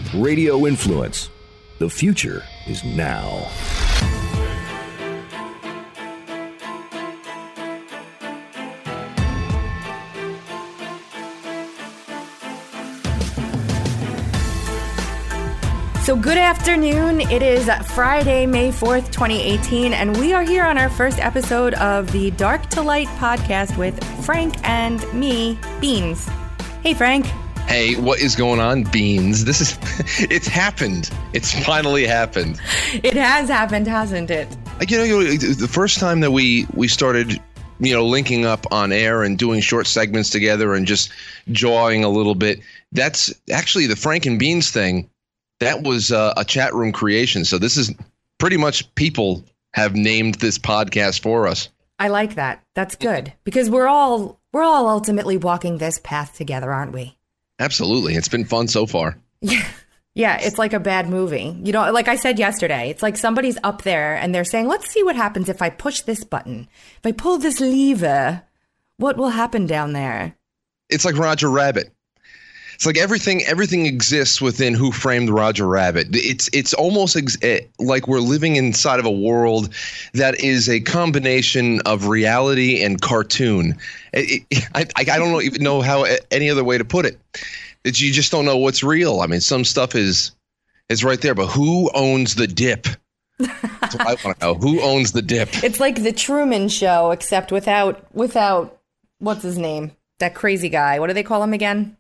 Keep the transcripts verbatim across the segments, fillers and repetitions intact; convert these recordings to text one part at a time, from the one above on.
Radio Influence. The future is now. So good afternoon. It is Friday, May fourth, twenty eighteen, and we are here on our first episode of the Dark to Light podcast with Frank and me, Beans. Hey, Frank. Hey, what is going on, Beans? This is, it's happened. It's finally happened. It has happened, hasn't it? You know, you know, the first time that we, we started, you know, linking up on air and doing short segments together and just jawing a little bit, that's actually the Frank and Beans thing. That was uh, a chat room creation. So this is pretty much people have named this podcast for us. I like that. That's good because we're all we're all ultimately walking this path together, aren't we? Absolutely. It's been fun so far. Yeah. Yeah. It's like a bad movie. You know, like I said yesterday, it's like somebody's up there and they're saying, let's see what happens if I push this button. If I pull this lever, what will happen down there? It's like Roger Rabbit. It's like everything everything exists within Who Framed Roger Rabbit. It's it's almost ex- like we're living inside of a world that is a combination of reality and cartoon. It, it, I, I don't know, even know how any other way to put it. It's, you just don't know what's real. I mean, some stuff is is right there, but who owns the dip? That's what I want to know. Who owns the dip? It's like the Truman Show, except without without what's his name? That crazy guy. What do they call him again?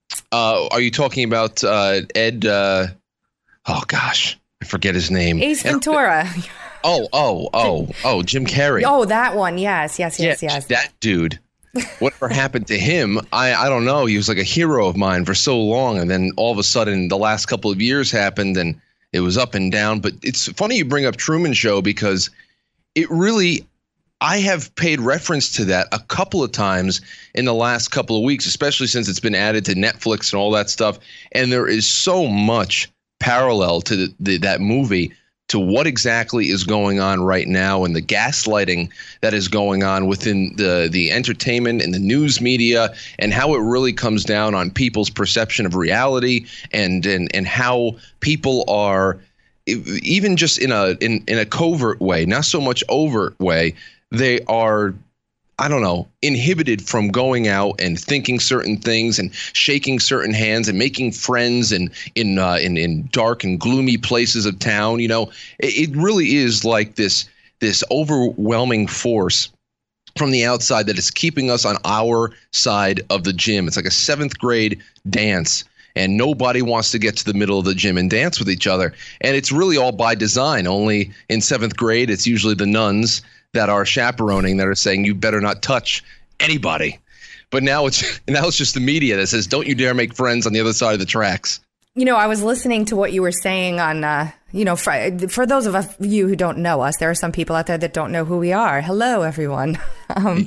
Uh, are you talking about uh, Ed? Uh, oh, gosh, I forget his name. Ace Ventura. Oh, oh, oh, oh, Jim Carrey. Oh, that one. Yes, yes, yes, yeah, yes. That dude. Whatever happened to him, I, I don't know. He was like a hero of mine for so long. And then all of a sudden, the last couple of years happened and it was up and down. But it's funny you bring up Truman Show because it really – I have paid reference to that a couple of times in the last couple of weeks, especially since it's been added to Netflix and all that stuff. And there is so much parallel to the, the, that movie to what exactly is going on right now and the gaslighting that is going on within the, the entertainment and the news media and how it really comes down on people's perception of reality and and, and how people are even just in a in, in a covert way, not so much overt way. They are, I don't know, inhibited from going out and thinking certain things and shaking certain hands and making friends and in uh, in in dark and gloomy places of town. You know, it, it really is like this this overwhelming force from the outside that is keeping us on our side of the gym. It's like a seventh grade dance. And nobody wants to get to the middle of the gym and dance with each other. And it's really all by design. Only in seventh grade, it's usually the nuns that are chaperoning that are saying you better not touch anybody. But now it's now it's just the media that says don't you dare make friends on the other side of the tracks. You know, I was listening to what you were saying on, uh, you know, for, for those of us, you who don't know us, there are some people out there that don't know who we are. Hello, everyone. Um,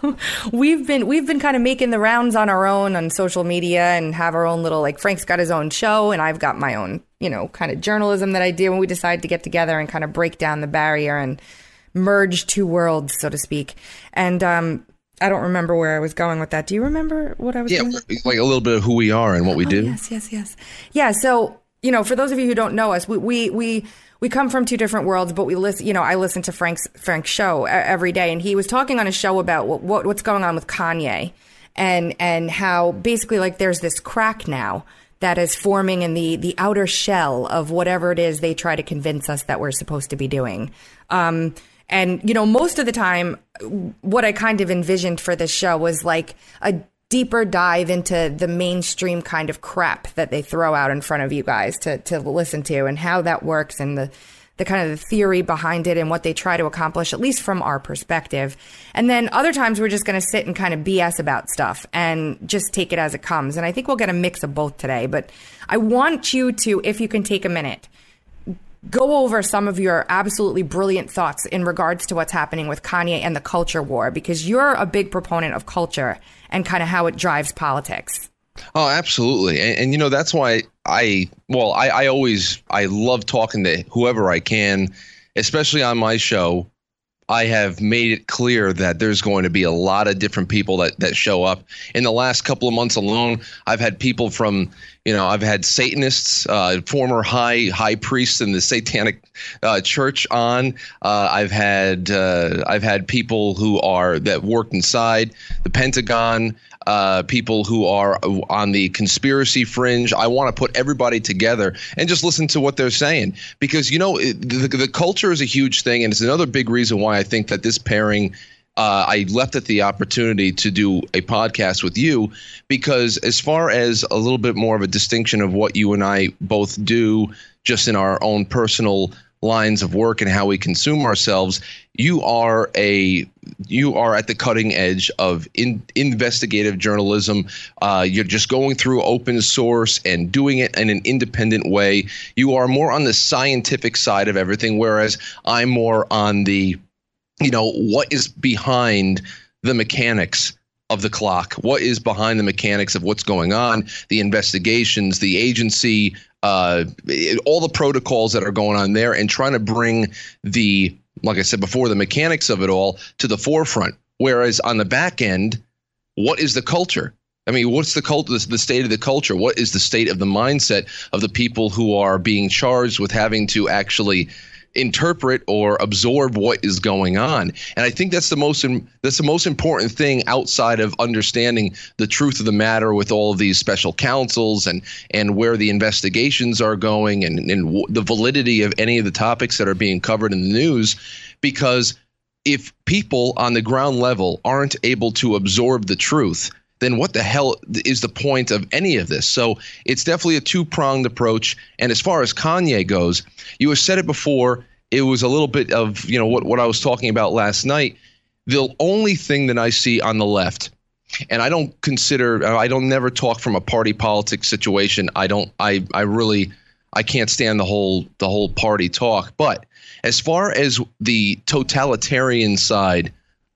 we've been we've been kind of making the rounds on our own on social media and have our own little, like Frank's got his own show and I've got my own, you know, kind of journalism that I do when we decide to get together and kind of break down the barrier and merge two worlds, so to speak. And um, I don't remember where I was going with that. Do you remember what I was yeah, doing? Like a little bit of who we are and what we oh, do. Yes, yes, yes. Yeah, so, you know, for those of you who don't know us, we we we, we come from two different worlds, but we listen, you know, I listen to Frank's Frank's show every day, and he was talking on his show about what, what what's going on with Kanye and and how basically like there's this crack now that is forming in the the outer shell of whatever it is they try to convince us that we're supposed to be doing. Um And, you know, most of the time, what I kind of envisioned for this show was like a deeper dive into the mainstream kind of crap that they throw out in front of you guys to, to listen to and how that works and the, the kind of the theory behind it and what they try to accomplish, at least from our perspective. And then other times we're just going to sit and kind of B S about stuff and just take it as it comes. And I think we'll get a mix of both today. But I want you to, if you can take a minute, go over some of your absolutely brilliant thoughts in regards to what's happening with Kanye and the culture war, because you're a big proponent of culture and kind of how it drives politics. Oh, absolutely. And, and you know, that's why I, well, I, I always, I love talking to whoever I can, especially on my show. I have made it clear that there's going to be a lot of different people that, that show up. In the last couple of months alone, I've had people from, You know, I've had Satanists, uh, former high high priests in the Satanic uh, Church on. Uh, I've had uh, I've had people who are that worked inside the Pentagon. Uh, people who are on the conspiracy fringe. I want to put everybody together and just listen to what they're saying, because, you know, it, the, the culture is a huge thing. And it's another big reason why I think that this pairing, uh, I left it the opportunity to do a podcast with you, because as far as a little bit more of a distinction of what you and I both do just in our own personal lines of work and how we consume ourselves, you are a you are at the cutting edge of in, investigative journalism. Uh, you're just going through open source and doing it in an independent way. You are more on the scientific side of everything, whereas I'm more on the, you know, what is behind the mechanics of the clock, what is behind the mechanics of what's going on, the investigations, the agency, uh, all the protocols that are going on there, and trying to bring the, like I said before, the mechanics of it all to the forefront. Whereas on the back end, what is the culture? I mean, what's the cult, the state of the culture? What is the state of the mindset of the people who are being charged with having to actually interpret or absorb what is going on? And I think that's the most that's the most important thing outside of understanding the truth of the matter with all of these special counsels and and where the investigations are going, and, and w- the validity of any of the topics that are being covered in the news. Because if people on the ground level aren't able to absorb the truth, then what the hell is the point of any of this? So it's definitely a two-pronged approach. And as far as Kanye goes, you have said it before, it was a little bit of, you know, what, what I was talking about last night. The only thing that I see on the left, and I don't consider, I don't never talk from a party politics situation. I don't, I, I really, I can't stand the whole, the whole party talk. But as far as the totalitarian side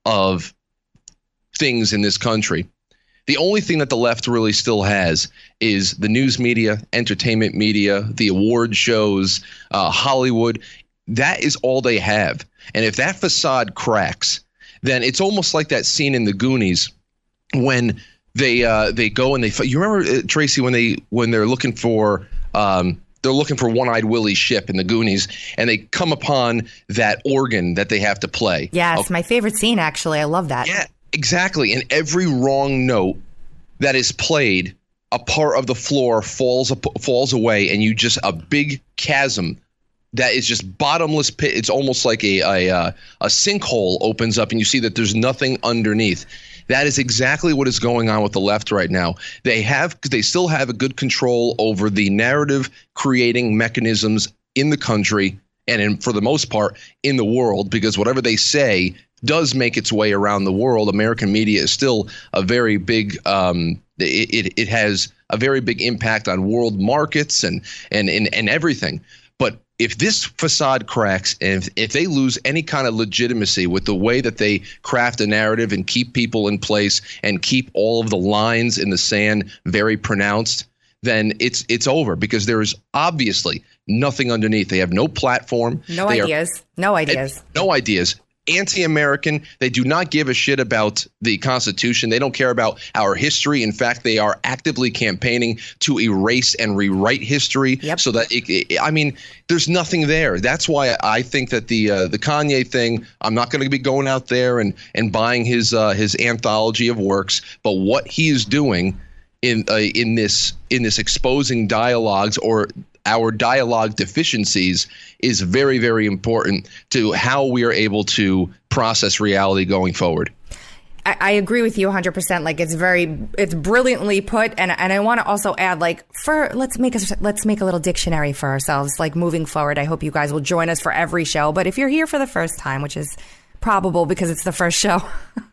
of things in this country, the only thing that the left really still has is the news media, entertainment media, the award shows, uh, Hollywood. That is all they have. And if that facade cracks, then it's almost like that scene in The Goonies when they uh, they go and they. You remember, uh, Tracy, when they when they're looking for um, they're looking for One-Eyed Willie's ship in The Goonies, and they come upon that organ that they have to play. Yes, okay. My favorite scene, actually. I love that. Yeah. Exactly. And every wrong note that is played, a part of the floor falls falls away, and you just a big chasm that is just bottomless pit. It's almost like a a, a sinkhole opens up, and you see that there's nothing underneath. That is exactly what is going on with the left right now. They have they still have a good control over the narrative creating mechanisms in the country, and in, for the most part in the world, because whatever they say does make its way around the world. American media is still a very big um, it, it it has a very big impact on world markets and and and, and everything. But if this facade cracks, and if, if they lose any kind of legitimacy with the way that they craft a narrative and keep people in place and keep all of the lines in the sand very pronounced, then it's it's over, because there is obviously nothing underneath. They have no platform. No they ideas. Are, no ideas. No ideas. Anti-American. They do not give a shit about the Constitution. They don't care about our history. In fact, they are actively campaigning to erase and rewrite history. Yep. So that it, it, I mean, there's nothing there. That's why I think that the uh, the Kanye thing, I'm not going to be going out there and and buying his uh, his anthology of works. But what he is doing in uh, in this in this exposing dialogues or our dialogue deficiencies is very, very important to how we are able to process reality going forward. I, I agree with you one hundred percent. Like, it's very, it's brilliantly put. And and I want to also add, like, for let's make us let's make a little dictionary for ourselves. Like, moving forward, I hope you guys will join us for every show. But if you're here for the first time, which is probable because it's the first show,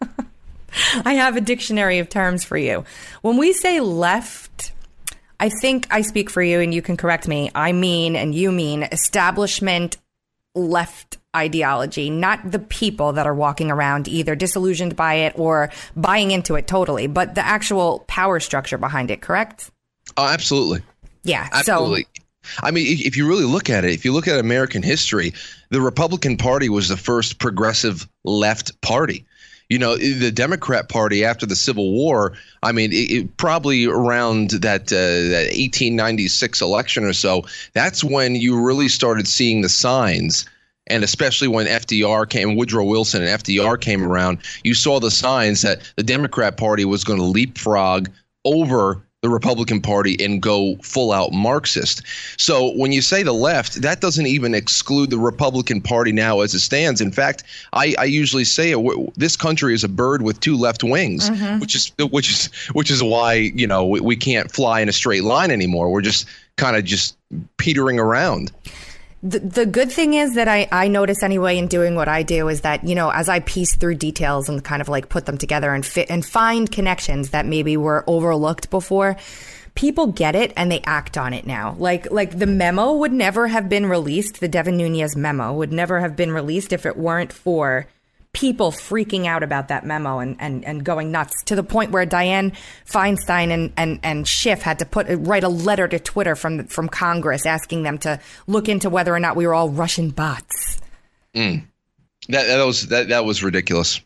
I have a dictionary of terms for you. When we say left, I think I speak for you, and you can correct me. I mean, and you mean, establishment left ideology, not the people that are walking around either disillusioned by it or buying into it totally, but the actual power structure behind it, correct? Oh, absolutely. Yeah. Absolutely. So, I mean, if you really look at it, if you look at American history, the Republican Party was the first progressive left party. You know, the Democrat Party after the Civil War, I mean, it, it probably around that uh, that eighteen ninety-six election or so, that's when you really started seeing the signs. And especially when F D R came, Woodrow Wilson and F D R came around, you saw the signs that the Democrat Party was going to leapfrog over the Republican Party and go full out Marxist. So when you say the left, that doesn't even exclude the Republican Party now as it stands. In fact, I, I usually say it, this country is a bird with two left wings, mm-hmm. which is which is which is why, you know, we, we can't fly in a straight line anymore. We're just kind of just petering around. The, the good thing is that I, I notice anyway in doing what I do is that, you know, as I piece through details and kind of like put them together and fit and find connections that maybe were overlooked before, people get it and they act on it now. Like like the memo would never have been released. The Devin Nunes memo would never have been released if it weren't for people freaking out about that memo and, and, and going nuts to the point where Dianne Feinstein and, and, and Schiff had to put write a letter to Twitter from from Congress asking them to look into whether or not we were all Russian bots. Mm. That that was that that was ridiculous.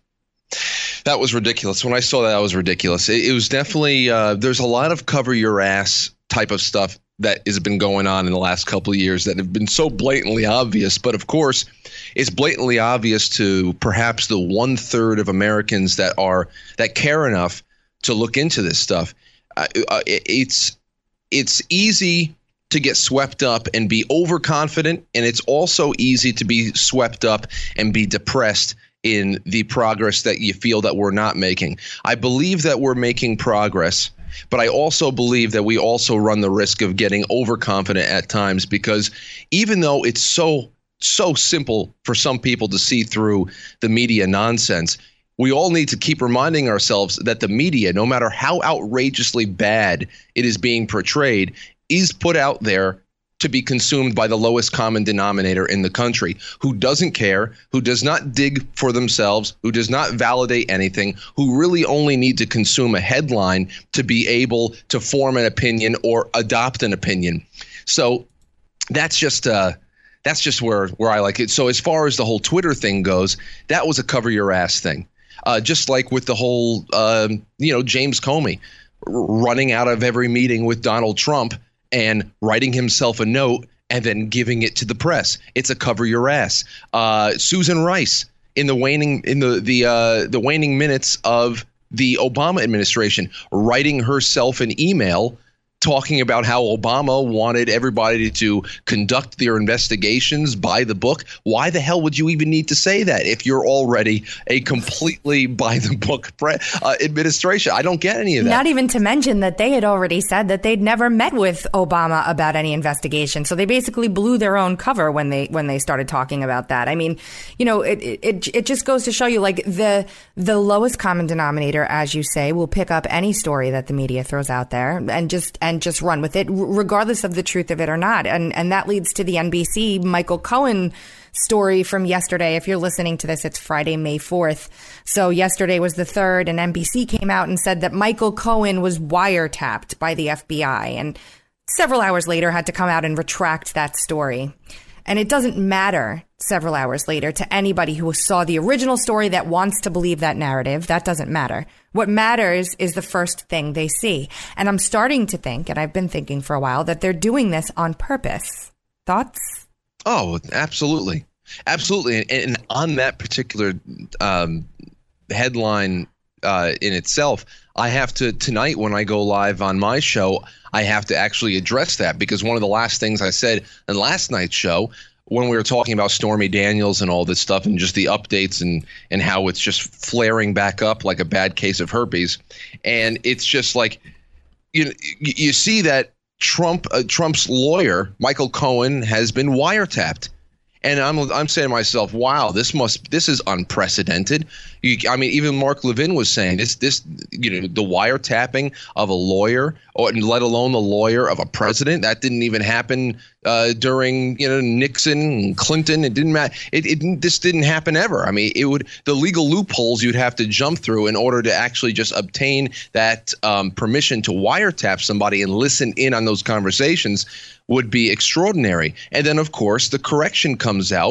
That was ridiculous. When I saw that, that was ridiculous. It, it was definitely uh, there's a lot of cover your ass type of stuff that has been going on in the last couple of years that have been so blatantly obvious. But of course, it's blatantly obvious to perhaps the one third of Americans that are that care enough to look into this stuff. Uh, it, it's it's easy to get swept up and be overconfident, and it's also easy to be swept up and be depressed in the progress that you feel that we're not making. I believe that we're making progress. But I also believe that we also run the risk of getting overconfident at times, because even though it's so, so simple for some people to see through the media nonsense, we all need to keep reminding ourselves that the media, no matter how outrageously bad it is being portrayed, is put out there to be consumed by the lowest common denominator in the country, who doesn't care, who does not dig for themselves, who does not validate anything, who really only need to consume a headline to be able to form an opinion or adopt an opinion. So that's just uh, that's just where where I like it. So as far as the whole Twitter thing goes, that was a cover your ass thing. Uh, just like with the whole, um, you know, James Comey r- running out of every meeting with Donald Trump and writing himself a note and then giving it to the press. It's a cover your ass. Uh, Susan Rice in the waning in the the uh, the waning minutes of the Obama administration, writing herself an email talking about how Obama wanted everybody to conduct their investigations by the book. Why the hell would you even need to say that if you're already a completely by the book pre- uh, administration? I don't get any of that. Not even to mention that they had already said that they'd never met with Obama about any investigation. So they basically blew their own cover when they when they started talking about that. I mean, you know, it it it just goes to show you, like, the the lowest common denominator, as you say, will pick up any story that the media throws out there and just and just run with it, regardless of the truth of it or not. And and that leads to the N B C Michael Cohen story from yesterday. If you're listening to this, it's Friday, May fourth. So yesterday was the third, and N B C came out and said that Michael Cohen was wiretapped by the F B I, and several hours later had to come out and retract that story. And it doesn't matter several hours later to anybody who saw the original story that wants to believe that narrative. That doesn't matter. What matters is the first thing they see. And I'm starting to think, and I've been thinking for a while, that they're doing this on purpose. Thoughts? Oh, absolutely. Absolutely. And, and on that particular um, headline uh, in itself, I have to tonight when I go live on my show, I have to actually address that, because one of the last things I said in last night's show, when we were talking about Stormy Daniels and all this stuff and just the updates and, and how it's just flaring back up like a bad case of herpes. And it's just like, you know, you see that Trump, uh, Trump's lawyer, Michael Cohen, has been wiretapped. And I'm I'm saying to myself, wow, this must this is unprecedented. You, I mean, even Mark Levin was saying this this you know the wiretapping of a lawyer, or let alone the lawyer of a president, that didn't even happen uh, during you know Nixon and Clinton. It didn't matter. It, it this didn't happen ever. I mean, it would the legal loopholes you'd have to jump through in order to actually just obtain that um, permission to wiretap somebody and listen in on those conversations would be extraordinary. And then, of course, the correction comes out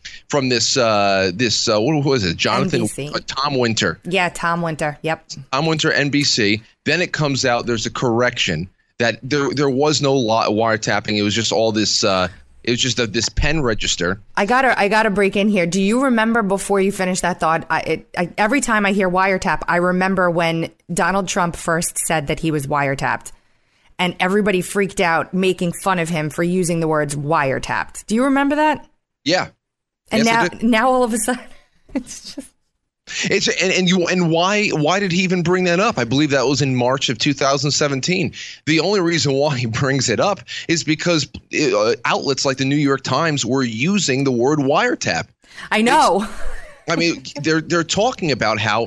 from this uh, this uh, what was it? Jonathan N B C. uh, Tom Winter. Yeah, Tom Winter. Yep. Tom Winter, N B C. Then it comes out there's a correction that there there was no law, wiretapping. It was just all this. Uh, it was just a, this pen register. I gotta I gotta break in here. Do you remember before you finish that thought? I, it, I, every time I hear wiretap, I remember when Donald Trump first said that he was wiretapped, and everybody freaked out, making fun of him for using the words wiretapped. Do you remember that? Yeah. And yes, now now all of a sudden, it's just. It's and, and you and why why did he even bring that up? I believe that was in March of two thousand seventeen. The only reason why he brings it up is because uh, outlets like the New York Times were using the word wiretap. I know. It's, I mean, they're they're talking about how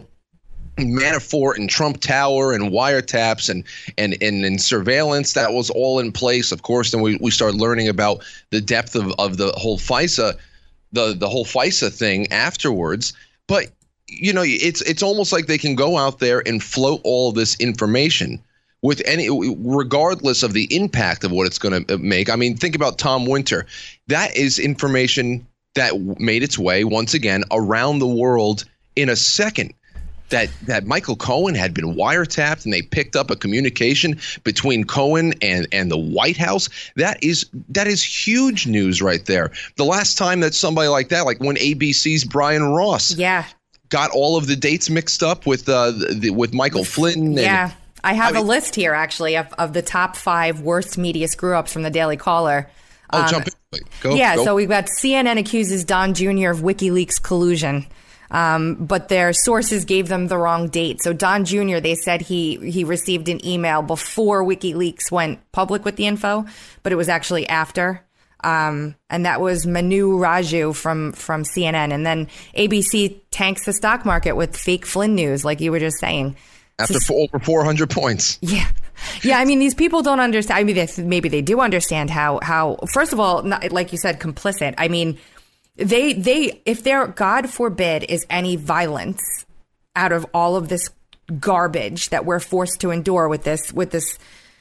Manafort and Trump Tower and wiretaps and and, and and surveillance, that was all in place. Of course, then we, we started learning about the depth of, of the whole FISA, the the whole FISA thing afterwards. But you know, it's it's almost like they can go out there and float all this information with any, regardless of the impact of what it's going to make. I mean, think about Tom Winter. That is information that made its way once again around the world in a second. That that Michael Cohen had been wiretapped, and they picked up a communication between Cohen and, and the White House. That is that is huge news right there. The last time that somebody like that, like when A B C's Brian Ross, yeah. got all of the dates mixed up with uh, the, with Michael Flynn. And, yeah, I have I a mean, list here actually of, of the top five worst media screw-ups from the Daily Caller. Oh, um, jump in. Go, yeah, go. so we've got C N N accuses Don Junior of WikiLeaks collusion, um, but their sources gave them the wrong date. So Don Junior, they said he he received an email before WikiLeaks went public with the info, but it was actually after. Um, and that was Manu Raju from, from C N N. And then A B C tanks the stock market with fake Flynn news, like you were just saying. After so, over four hundred points. Yeah. Yeah. I mean, these people don't understand. I mean, they, maybe they do understand how, how, first of all, not, like you said, complicit. I mean, they, they, if there, God forbid, is any violence out of all of this garbage that we're forced to endure with this, with this,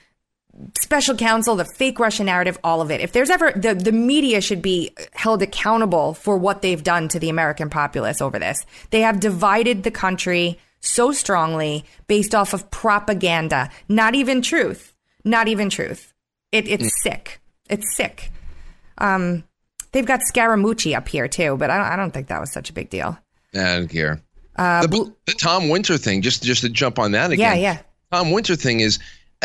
special counsel, the fake Russian narrative, all of it. If there's ever, the, the media should be held accountable for what they've done to the American populace over this. They have divided the country so strongly based off of propaganda, not even truth, not even truth. It, it's mm. sick. It's sick. Um, they've got Scaramucci up here too, but I don't, I don't think that was such a big deal. I don't care. Uh, the, the Tom Winter thing, just, just to jump on that again. Yeah, yeah. Tom Winter thing is,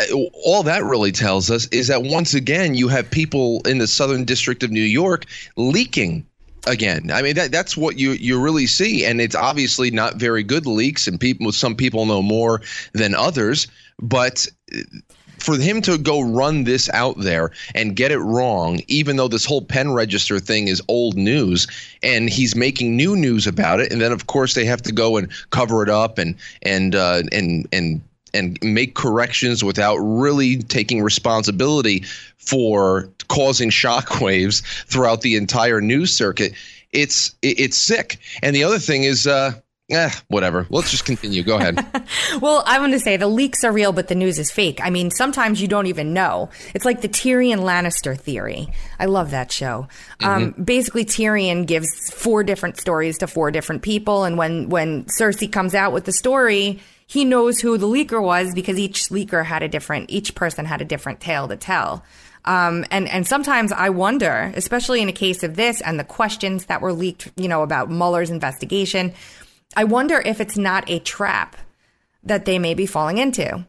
all that really tells us is that once again, you have people in the Southern District of New York leaking again. I mean, that that's what you you really see. And it's obviously not very good leaks, and people, some people know more than others. But for him to go run this out there and get it wrong, even though this whole pen register thing is old news, and he's making new news about it. And then, of course, they have to go and cover it up and and uh, and and. and make corrections without really taking responsibility for causing shockwaves throughout the entire news circuit. It's it's sick. And the other thing is, uh, eh, whatever. Let's just continue. Go ahead. Well, I want to say the leaks are real, but the news is fake. I mean, sometimes you don't even know. It's like the Tyrion Lannister theory. I love that show. Mm-hmm. Um, basically, Tyrion gives four different stories to four different people. And when, when Cersei comes out with the story, he knows who the leaker was because each leaker had a different, each person had a different tale to tell. Um, and, and sometimes I wonder, especially in a case of this and the questions that were leaked, you know, about Mueller's investigation, I wonder if it's not a trap that they may be falling into.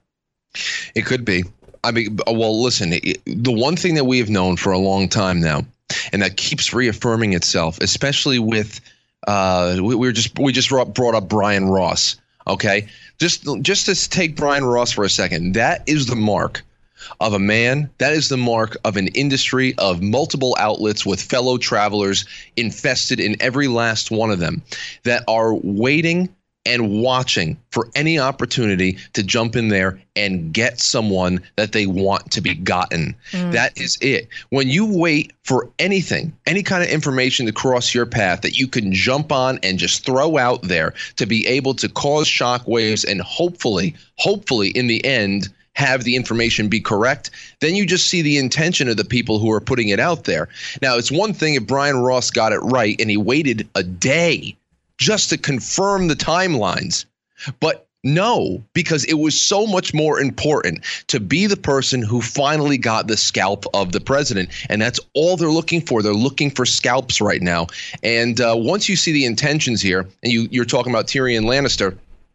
It could be. I mean, well, listen, it, the one thing that we have known for a long time now, and that keeps reaffirming itself, especially with, uh, we, we were just, we just brought up Brian Ross. Okay, just just to take Brian Ross for a second, that is the mark of a man. That is the mark of an industry of multiple outlets with fellow travelers infested in every last one of them that are waiting and watching for any opportunity to jump in there and get someone that they want to be gotten. Mm. That is it. When you wait for anything, any kind of information to cross your path that you can jump on and just throw out there to be able to cause shockwaves and hopefully, hopefully in the end, have the information be correct. Then you just see the intention of the people who are putting it out there. Now, it's one thing if Brian Ross got it right and he waited a day just to confirm the timelines. But no, because it was so much more important to be the person who finally got the scalp of the president. And that's all they're looking for. They're looking for scalps right now. And uh, once you see the intentions here, and you, you're talking about Tyrion Lannister,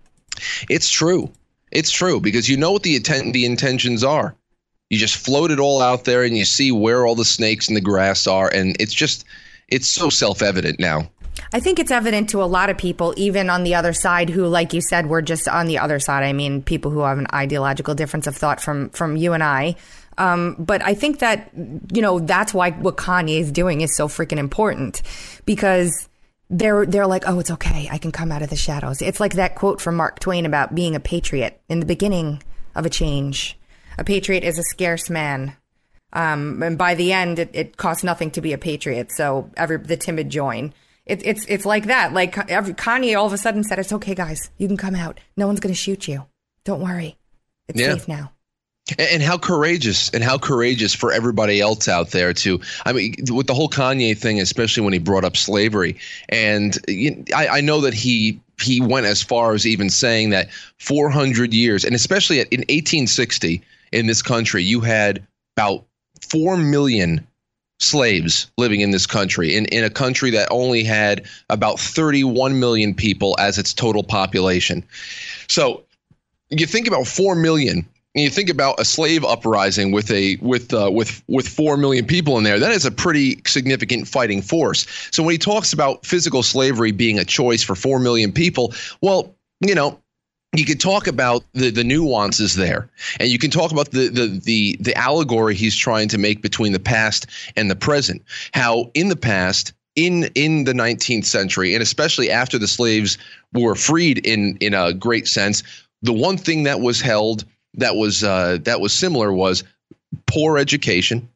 it's true. It's true, because you know what the intent, the intentions are. You just float it all out there and you see where all the snakes in the grass are. And it's just, it's so self-evident now. I think it's evident to a lot of people, even on the other side, who, like you said, were just on the other side. I mean, people who have an ideological difference of thought from from you and I. Um, but I think that, you know, that's why what Kanye is doing is so freaking important, because they're they're like, oh, it's okay, I can come out of the shadows. It's like that quote from Mark Twain about being a patriot. In the beginning of a change, a patriot is a scarce man. Um, and by the end, it, it costs nothing to be a patriot. So every the timid join. It, it's it's like that. Like every, Kanye all of a sudden said, it's okay, guys. You can come out. No one's going to shoot you. Don't worry. It's yeah. safe now. And, and how courageous and how courageous for everybody else out there to, I mean, with the whole Kanye thing, especially when he brought up slavery. And you, I, I know that he he went as far as even saying that four hundred years, and especially in eighteen sixty in this country, you had about four million slaves living in this country, in, in a country that only had about thirty-one million people as its total population. So you think about four million, and you think about a slave uprising with a with uh, with with four million people in there. That is a pretty significant fighting force. So when he talks about physical slavery being a choice for four million people, well, you know, you can talk about the, the nuances there, and you can talk about the, the the the allegory he's trying to make between the past and the present. How in the past, in in the nineteenth century, and especially after the slaves were freed in in a great sense, the one thing that was held that was uh, that was similar was poor education,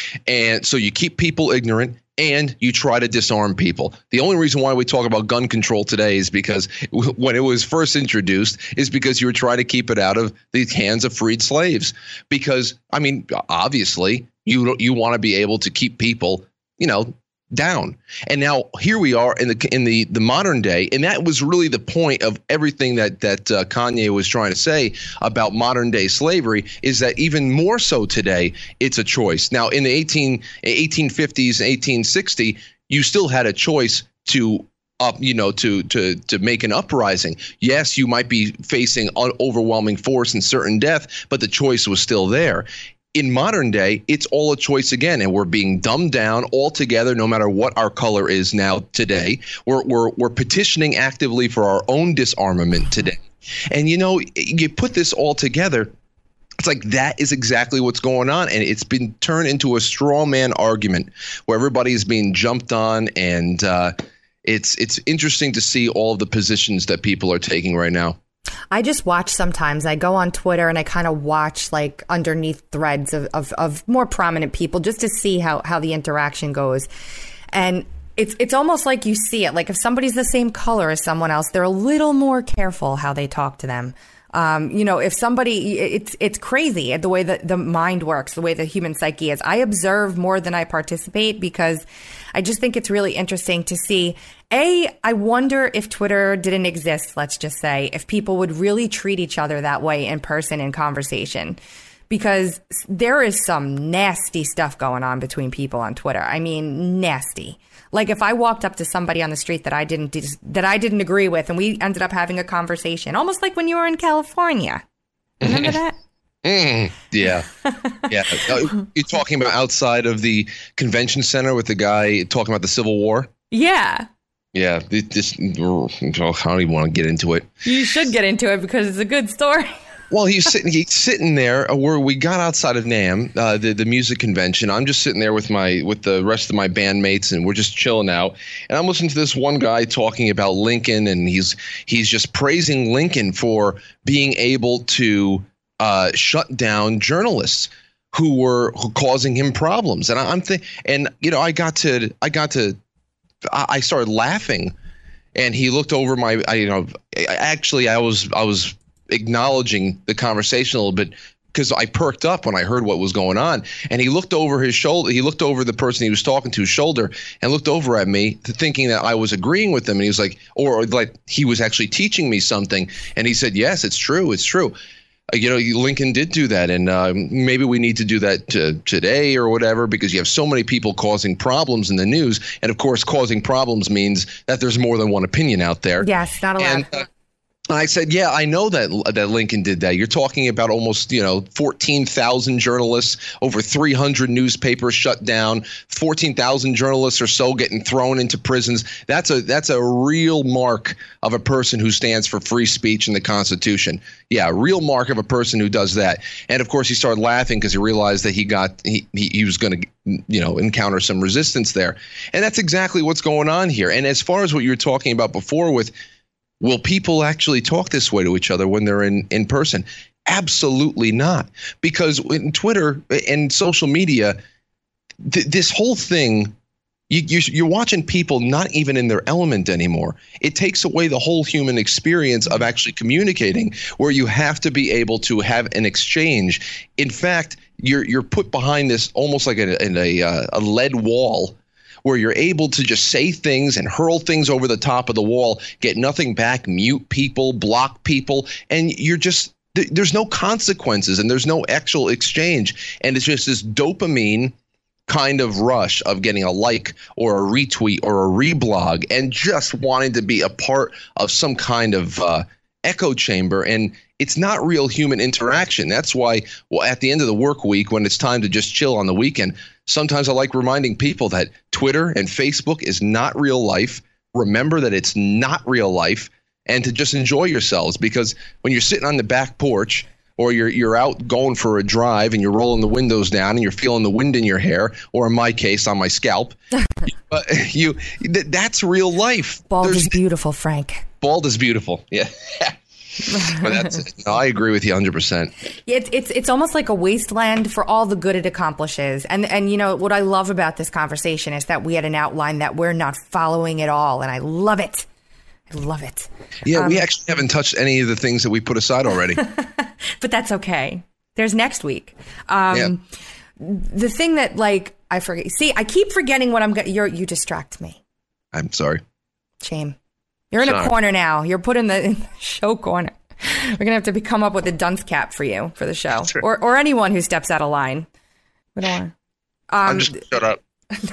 and so you keep people ignorant. And you try to disarm people. The only reason why we talk about gun control today is because when it was first introduced is because you were trying to keep it out of the hands of freed slaves. Because, I mean, obviously, you you want to be able to keep people, you know, down. And now here we are in the in the, the modern day. And that was really the point of everything that that uh, Kanye was trying to say about modern day slavery, is that even more so today, it's a choice. Now, in the eighteen fifties, eighteen sixty, you still had a choice to up, you know, to to to make an uprising. Yes, you might be facing an overwhelming force and certain death, but the choice was still there. In modern day, it's all a choice again, and we're being dumbed down altogether, no matter what our color is now today. We're we're we're petitioning actively for our own disarmament today. And, you know, you put this all together, it's like that is exactly what's going on. And it's been turned into a straw man argument where everybody's being jumped on. And uh, it's it's interesting to see all of the positions that people are taking right now. I just watch sometimes. I go on Twitter and I kind of watch like underneath threads of, of, of more prominent people just to see how, how the interaction goes. And it's it's almost like you see it. Like if somebody's the same color as someone else, they're a little more careful how they talk to them. Um, you know, if somebody, it's it's crazy the way that the mind works, the way the human psyche is. I observe more than I participate because I just think it's really interesting to see. A, I wonder if Twitter didn't exist, let's just say, if people would really treat each other that way in person in conversation. Because there is some nasty stuff going on between people on Twitter. I mean, nasty. Like if I walked up to somebody on the street that I didn't that I didn't agree with, and we ended up having a conversation, almost like when you were in California. Remember that? Mm, yeah, yeah. You're talking about outside of the convention center with the guy talking about the Civil War. Yeah. Yeah. This. Oh, I don't even want to get into it. You should get into it because it's a good story. Well, he's sitting. He's sitting there where we got outside of NAMM, uh, the the music convention. I'm just sitting there with my with the rest of my bandmates, and we're just chilling out. And I'm listening to this one guy talking about Lincoln, and he's he's just praising Lincoln for being able to uh, shut down journalists who were who causing him problems. And I, I'm thinking, and you know, I got to I got to I, I started laughing, and he looked over my. I, you know, actually, I was I was. acknowledging the conversation a little bit because I perked up when I heard what was going on. And he looked over his shoulder. He looked over the person he was talking to's shoulder and looked over at me, thinking that I was agreeing with him. And he was like, or like he was actually teaching me something. And he said, yes, it's true. It's true. Uh, you know, Lincoln did do that. And uh, maybe we need to do that to, today or whatever, because you have so many people causing problems in the news. And of course, causing problems means that there's more than one opinion out there. Yes, not allowed. And, uh, I said, yeah, I know that that Lincoln did that. You're talking about almost, you know, fourteen thousand journalists, over three hundred newspapers shut down, fourteen thousand journalists or so getting thrown into prisons. That's a that's a real mark of a person who stands for free speech in the Constitution. Yeah, real mark of a person who does that. And of course, he started laughing because he realized that he got he he, he was going to, you know, encounter some resistance there. And that's exactly what's going on here. And as far as what you were talking about before with, will people actually talk this way to each other when they're in, in person? Absolutely not. Because in Twitter and social media, th- this whole thing, you, you, you're watching people not even in their element anymore. It takes away the whole human experience of actually communicating, where you have to be able to have an exchange. In fact, you're you're put behind this almost like a, in a, uh, a lead wall, where you're able to just say things and hurl things over the top of the wall, get nothing back, mute people, block people, and you're just th- there's no consequences and there's no actual exchange. And it's just this dopamine kind of rush of getting a like or a retweet or a reblog and just wanting to be a part of some kind of uh, echo chamber. And it's not real human interaction. That's why, well, at the end of the work week, when it's time to just chill on the weekend, sometimes I like reminding people that Twitter and Facebook is not real life. Remember that it's not real life, and to just enjoy yourselves, because when you're sitting on the back porch or you're you're out going for a drive and you're rolling the windows down and you're feeling the wind in your hair, or in my case, on my scalp, uh, you th- that's real life. Bald There's, is beautiful, Frank. Bald is beautiful. Yeah. But that's it. No, I agree with you one hundred percent. It's it's it's almost like a wasteland for all the good it accomplishes. And and you know what I love about this conversation is that we had an outline that we're not following at all, and I love it. I love it. Yeah, um, we actually haven't touched any of the things that we put aside already. But that's okay. There's next week. Um, yeah. The thing that, like, I forget. See, I keep forgetting what I'm going. You're you distract me. I'm sorry. Shame. You're in Sorry. a corner now. You're put in the, in the show corner. We're going to have to be, come up with a dunce cap for you for the show. Right. Or or anyone who steps out of line. We don't want to. Um, I'm just shut up.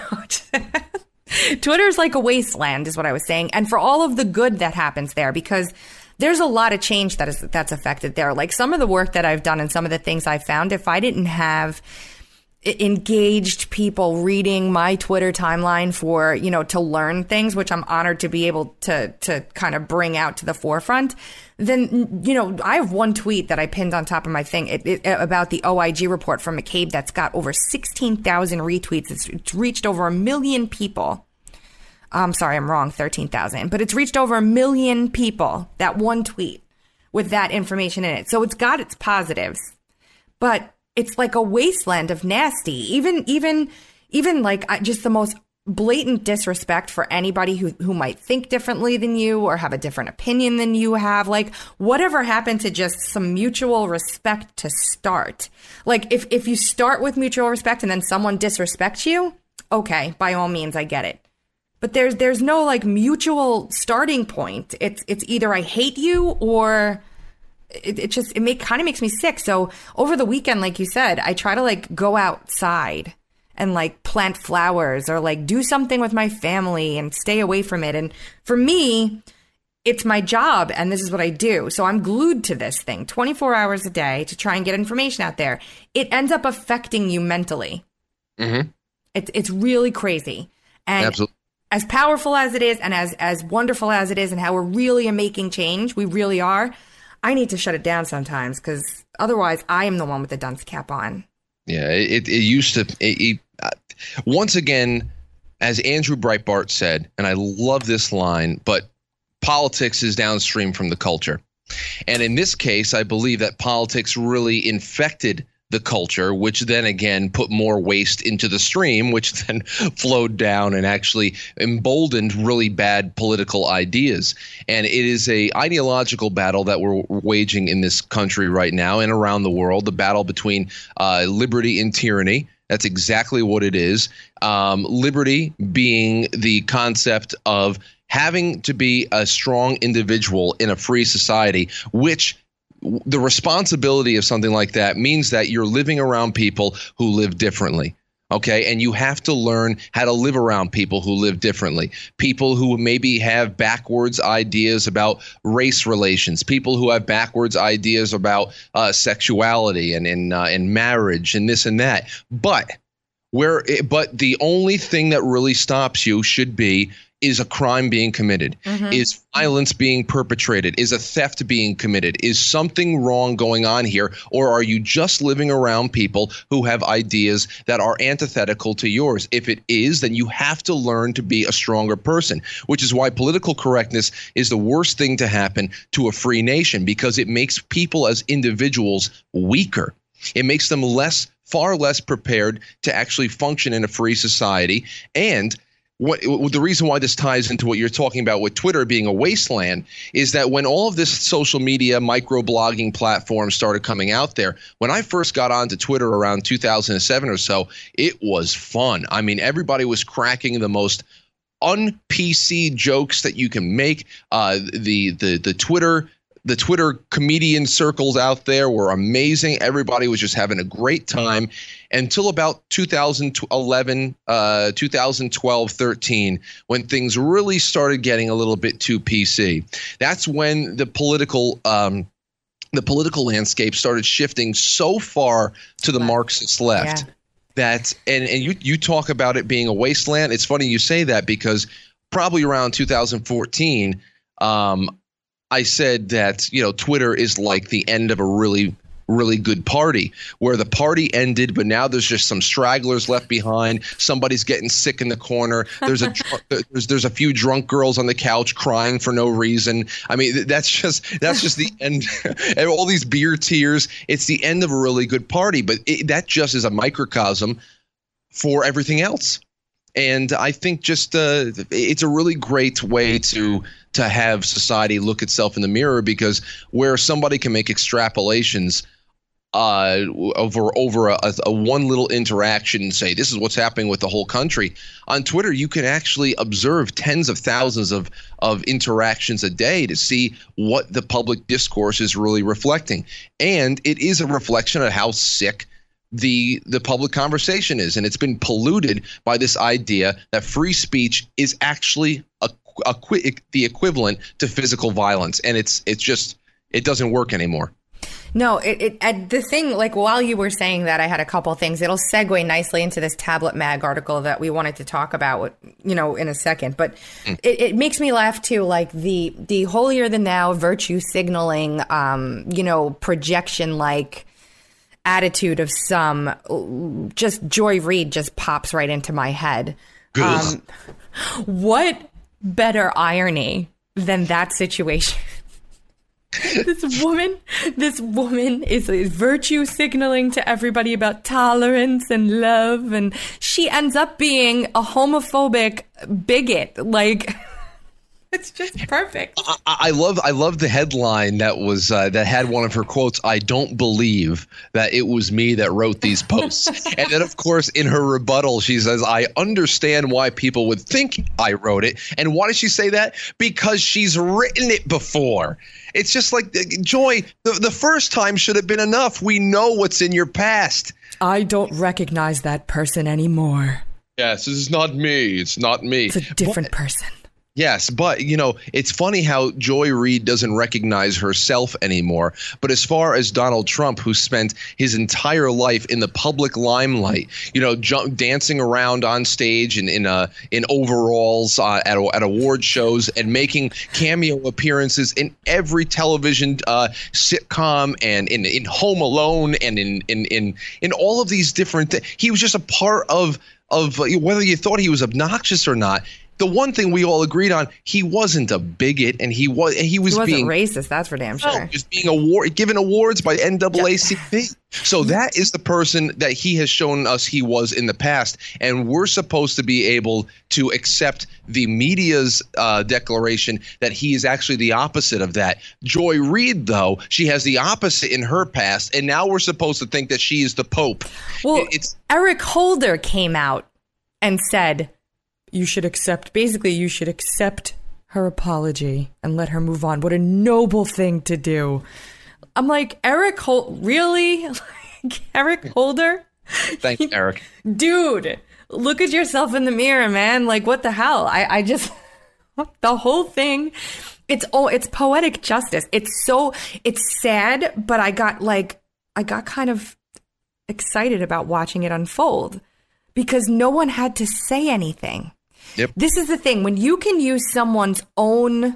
No, Twitter is like a wasteland, is what I was saying. And for all of the good that happens there, because there's a lot of change that is that's affected there. Like some of the work that I've done and some of the things I've found, if I didn't have engaged people reading my Twitter timeline for, you know, to learn things, which I'm honored to be able to to kind of bring out to the forefront, then, you know, I have one tweet that I pinned on top of my thing it, it, about the O I G report from McCabe that's got over sixteen thousand retweets. It's, it's reached over a million people. I'm sorry, I'm wrong, thirteen thousand. But it's reached over a million people, that one tweet with that information in it. So it's got its positives. But it's like a wasteland of nasty. Even, even, even like just the most blatant disrespect for anybody who, who might think differently than you or have a different opinion than you have. Like, whatever happened to just some mutual respect to start? Like, if, if you start with mutual respect and then someone disrespects you, okay, by all means, I get it. But there's there's no like mutual starting point. It's it's either I hate you or it, it just it make kind of makes me sick. So over the weekend, like you said, I try to like go outside and like plant flowers or like do something with my family and stay away from it. And for me, it's my job and this is what I do. So I'm glued to this thing twenty-four hours a day to try and get information out there. It ends up affecting you mentally. Mm-hmm. It's it's really crazy. And absolutely. As powerful as it is and as, as wonderful as it is and how we're really making change, we really are, I need to shut it down sometimes because otherwise I am the one with the dunce cap on. Yeah, it, it used to, it, it, uh, once again, as Andrew Breitbart said, and I love this line, but politics is downstream from the culture. And in this case, I believe that politics really infected the culture, which then again put more waste into the stream, which then flowed down and actually emboldened really bad political ideas. And it is a ideological battle that we're waging in this country right now and around the world, the battle between uh, liberty and tyranny. That's exactly what it is. Um, liberty being the concept of having to be a strong individual in a free society, which the responsibility of something like that means that you're living around people who live differently. Okay. And you have to learn how to live around people who live differently. People who maybe have backwards ideas about race relations, people who have backwards ideas about uh, sexuality and, and, uh, and marriage and this and that. But where, it, but the only thing that really stops you should be is a crime being committed, mm-hmm. is violence being perpetrated, is a theft being committed, is something wrong going on here, or are you just living around people who have ideas that are antithetical to yours? If it is, then you have to learn to be a stronger person, which is why political correctness is the worst thing to happen to a free nation, because it makes people as individuals weaker. It makes them less, far less prepared to actually function in a free society. And What, the reason why this ties into what you're talking about with Twitter being a wasteland is that when all of this social media microblogging platforms started coming out there, when I first got onto Twitter around two thousand seven or so, it was fun. I mean, everybody was cracking the most un-P C jokes that you can make. Uh, the the the Twitter The Twitter comedian circles out there were amazing. Everybody was just having a great time until about two thousand eleven, uh, two thousand twelve, thirteen, when things really started getting a little bit too P C. That's when the political um, the political landscape started shifting so far to the left. Marxist left. Yeah. That and, and you you talk about it being a wasteland. It's funny you say that, because probably around two thousand fourteen, um, I said that, you know, Twitter is like the end of a really, really good party, where the party ended, but now there's just some stragglers left behind. Somebody's getting sick in the corner. There's a there's there's a few drunk girls on the couch crying for no reason. I mean, that's just that's just the end. And all these beer tears. It's the end of a really good party, but it, that just is a microcosm for everything else. And I think just uh, it's a really great way to to have society look itself in the mirror, because where somebody can make extrapolations uh, over over a, a one little interaction and say this is what's happening with the whole country, on Twitter you can actually observe tens of thousands of of interactions a day to see what the public discourse is really reflecting. And it is a reflection of how sick the the public conversation is, and it's been polluted by this idea that free speech is actually a, a, the equivalent to physical violence, and it's it's just it doesn't work anymore. No, it, it and the thing, like, while you were saying that, I had a couple things. It'll segue nicely into this Tablet Mag article that we wanted to talk about, you know, in a second. But mm. it, it makes me laugh too, like the the holier than thou virtue signaling, um, you know, projection like attitude of some. Just Joy Reid just pops right into my head. Um, what better irony than that situation? This woman, this woman is, is virtue signaling to everybody about tolerance and love, and she ends up being a homophobic bigot. Like, it's just perfect. I, I love, I love the headline that was uh, that had one of her quotes. I don't believe that it was me that wrote these posts. And then, of course, in her rebuttal, she says, "I understand why people would think I wrote it." And why does she say that? Because she's written it before. It's just like, Joy, the, the first time should have been enough. We know what's in your past. I don't recognize that person anymore. Yes, this is not me. It's not me. It's a different what? person. Yes, but, you know, it's funny how Joy Reid doesn't recognize herself anymore. But as far as Donald Trump, who spent his entire life in the public limelight, you know, jump, dancing around on stage in in, uh, in overalls uh, at, at award shows and making cameo appearances in every television uh, sitcom and in, in Home Alone and in, in, in, in all of these different things. He was just a part of, of whether you thought he was obnoxious or not. the one thing we all agreed on, he wasn't a bigot, and he was he was he wasn't being racist. That's for damn sure. No, he was being award given awards by N double A C P. So that is the person that he has shown us he was in the past, and we're supposed to be able to accept the media's uh, declaration that he is actually the opposite of that. Joy Reid, though, she has the opposite in her past, and now we're supposed to think that she is the Pope. Well, it's Eric Holder came out and said, you should accept, basically, you should accept her apology and let her move on. What a noble thing to do. I'm like, Eric Holder, really? Like, Eric Holder? Thanks, Eric. Dude, look at yourself in the mirror, man. Like, what the hell? I, I just, the whole thing, it's, oh, it's poetic justice. It's so, it's sad, but I got like, I got kind of excited about watching it unfold because no one had to say anything. Yep. This is the thing. When you can use someone's own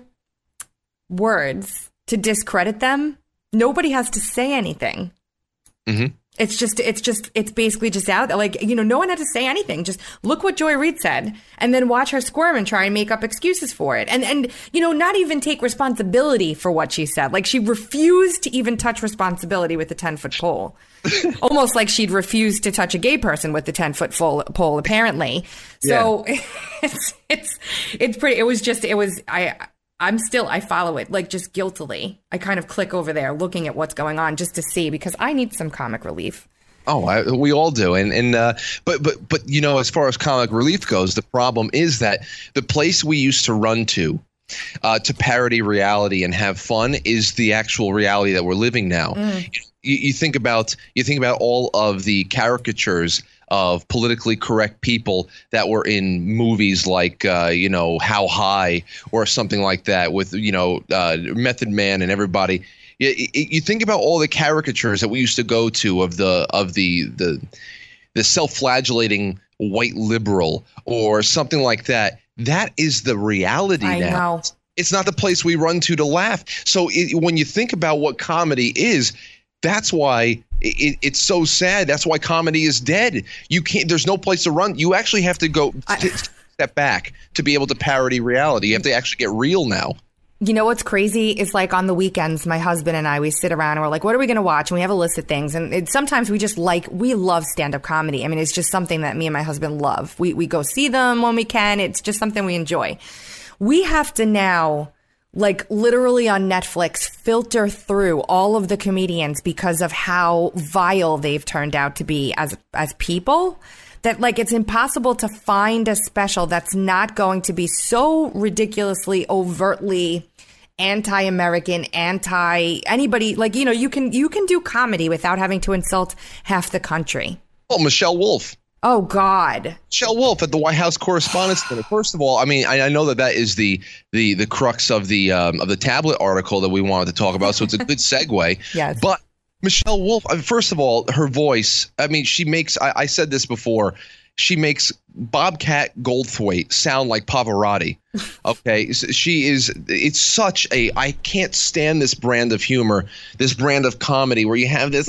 words to discredit them, nobody has to say anything. Mm-hmm. It's just, it's just, it's basically just out there. Like, you know, no one had to say anything. Just look what Joy Reid said and then watch her squirm and try and make up excuses for it. And, and, you know, not even take responsibility for what she said. Like, she refused to even touch responsibility with the ten foot pole. Almost like she'd refused to touch a gay person with the ten foot pole, apparently. So yeah. it's, it's, it's pretty, it was just, it was, I, I'm still, I follow it, like, just guiltily. I kind of click over there looking at what's going on just to see, because I need some comic relief. Oh, I, we all do. And, and uh, but, but, but, you know, as far as comic relief goes, the problem is that the place we used to run to, uh, to parody reality and have fun is the actual reality that we're living now. Mm. You, you think about, you think about all of the caricatures of politically correct people that were in movies like, uh, you know, How High or something like that with, you know, uh, Method Man and everybody. You, you think about all the caricatures that we used to go to of the of the the the self-flagellating white liberal or something like that. That is the reality I now. Know. It's not the place we run to to laugh. So it, when you think about what comedy is, that's why it, it's so sad. That's why comedy is dead. You can't. There's no place to run. You actually have to go I, t- step back to be able to parody reality. You have to actually get real now. You know what's crazy is, like, on the weekends, my husband and I, we sit around and we're like, what are we going to watch? And we have a list of things. And it, sometimes we just like, we love stand-up comedy. I mean, it's just something that me and my husband love. We we go see them when we can. It's just something we enjoy. We have to now, like, literally on Netflix, filter through all of the comedians because of how vile they've turned out to be as as people. That, like, it's impossible to find a special that's not going to be so ridiculously, overtly anti-American, anti anybody. Like, you know, you can you can do comedy without having to insult half the country. Oh, Michelle Wolf. Oh, God. Michelle Wolf at the White House Correspondents' Dinner. First of all, I mean, I, I know that that is the the the crux of the um, of the tablet article that we wanted to talk about, so it's a good segue. Yes. But Michelle Wolf, first of all, her voice, I mean, she makes, I, I said this before, she makes Bobcat Goldthwait sound like Pavarotti. Okay. She is, it's such a, I can't stand this brand of humor, this brand of comedy where you have this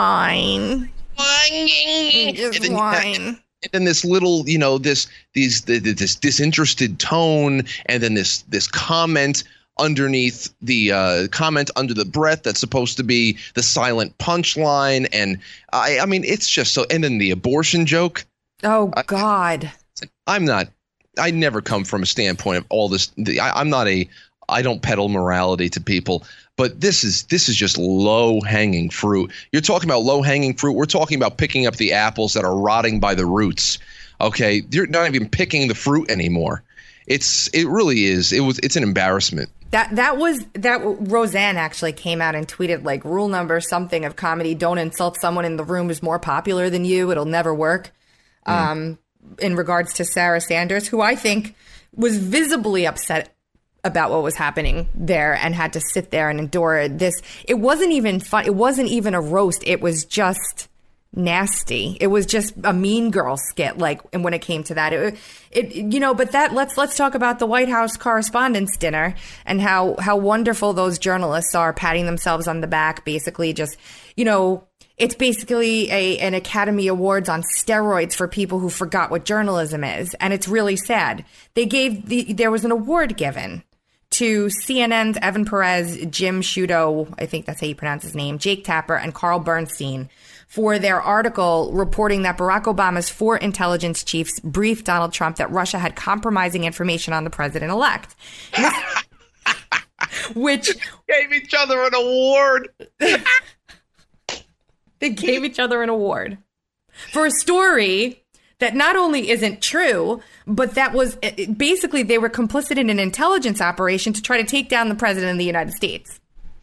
whine. Just and whine. And then this little, you know, this, these, this disinterested tone, and then this, this comment underneath the uh, comment under the breath that's supposed to be the silent punchline. And I, I mean, it's just so, and then the abortion joke. Oh, God. I, I'm not, I never come from a standpoint of all this. The, I, I'm not a, I don't peddle morality to people, but this is, this is just low hanging fruit. You're talking about low hanging fruit. We're talking about picking up the apples that are rotting by the roots. Okay. You're not even picking the fruit anymore. It's, it really is. It was, it's an embarrassment. That that was that Roseanne actually came out and tweeted, like, rule number something of comedy: don't insult someone in the room who's more popular than you. It'll never work. Mm. Um, in regards to Sarah Sanders, who I think was visibly upset about what was happening there and had to sit there and endure this. It wasn't even fun. It wasn't even a roast. It was just nasty. It was just a Mean Girl skit. Like, and when it came to that, it, it, you know, but that let's, let's talk about the White House Correspondents' Dinner and how, how wonderful those journalists are, patting themselves on the back, basically just, you know, it's basically a an Academy Awards on steroids for people who forgot what journalism is, and it's really sad. They gave the there was an award given to C N N's Evan Perez, Jim Sciutto, I think that's how you pronounce his name, Jake Tapper, and Carl Bernstein for their article reporting that Barack Obama's four intelligence chiefs briefed Donald Trump that Russia had compromising information on the president-elect. Which gave each other an award. They gave each other an award for a story that not only isn't true, but that was basically they were complicit in an intelligence operation to try to take down the president of the United States.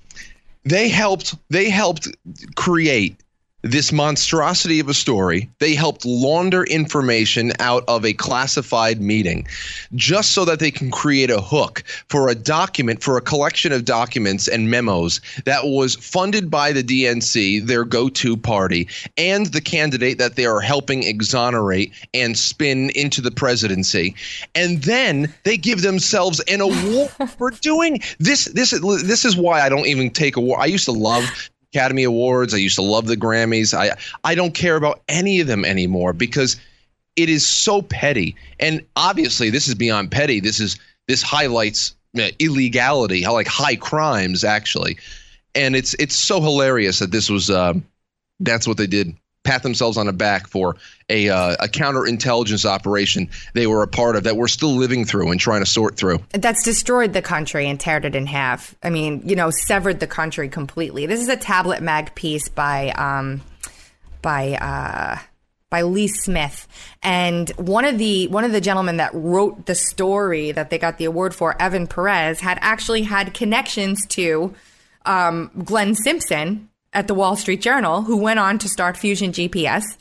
They helped. They helped create this monstrosity of a story. They helped launder information out of a classified meeting just so that they can create a hook for a document, for a collection of documents and memos that was funded by the D N C, their go-to party, and the candidate that they are helping exonerate and spin into the presidency. And then they give themselves an award for doing this. This, this is why I don't even take award. I used to love Academy Awards. I used to love the Grammys. I I don't care about any of them anymore because it is so petty. And obviously, this is beyond petty. This is this highlights uh, illegality, how like high crimes actually. And it's it's so hilarious that this was uh, that's what they did. Pat themselves on the back for a uh, a counterintelligence operation they were a part of that we're still living through and trying to sort through. That's destroyed the country and teared it in half. I mean, you know, severed the country completely. This is a Tablet Mag piece by um, by uh, by Lee Smith, and one of the one of the gentlemen that wrote the story that they got the award for, Evan Perez, had actually had connections to um, Glenn Simpson at the Wall Street Journal, who went on to start Fusion G P S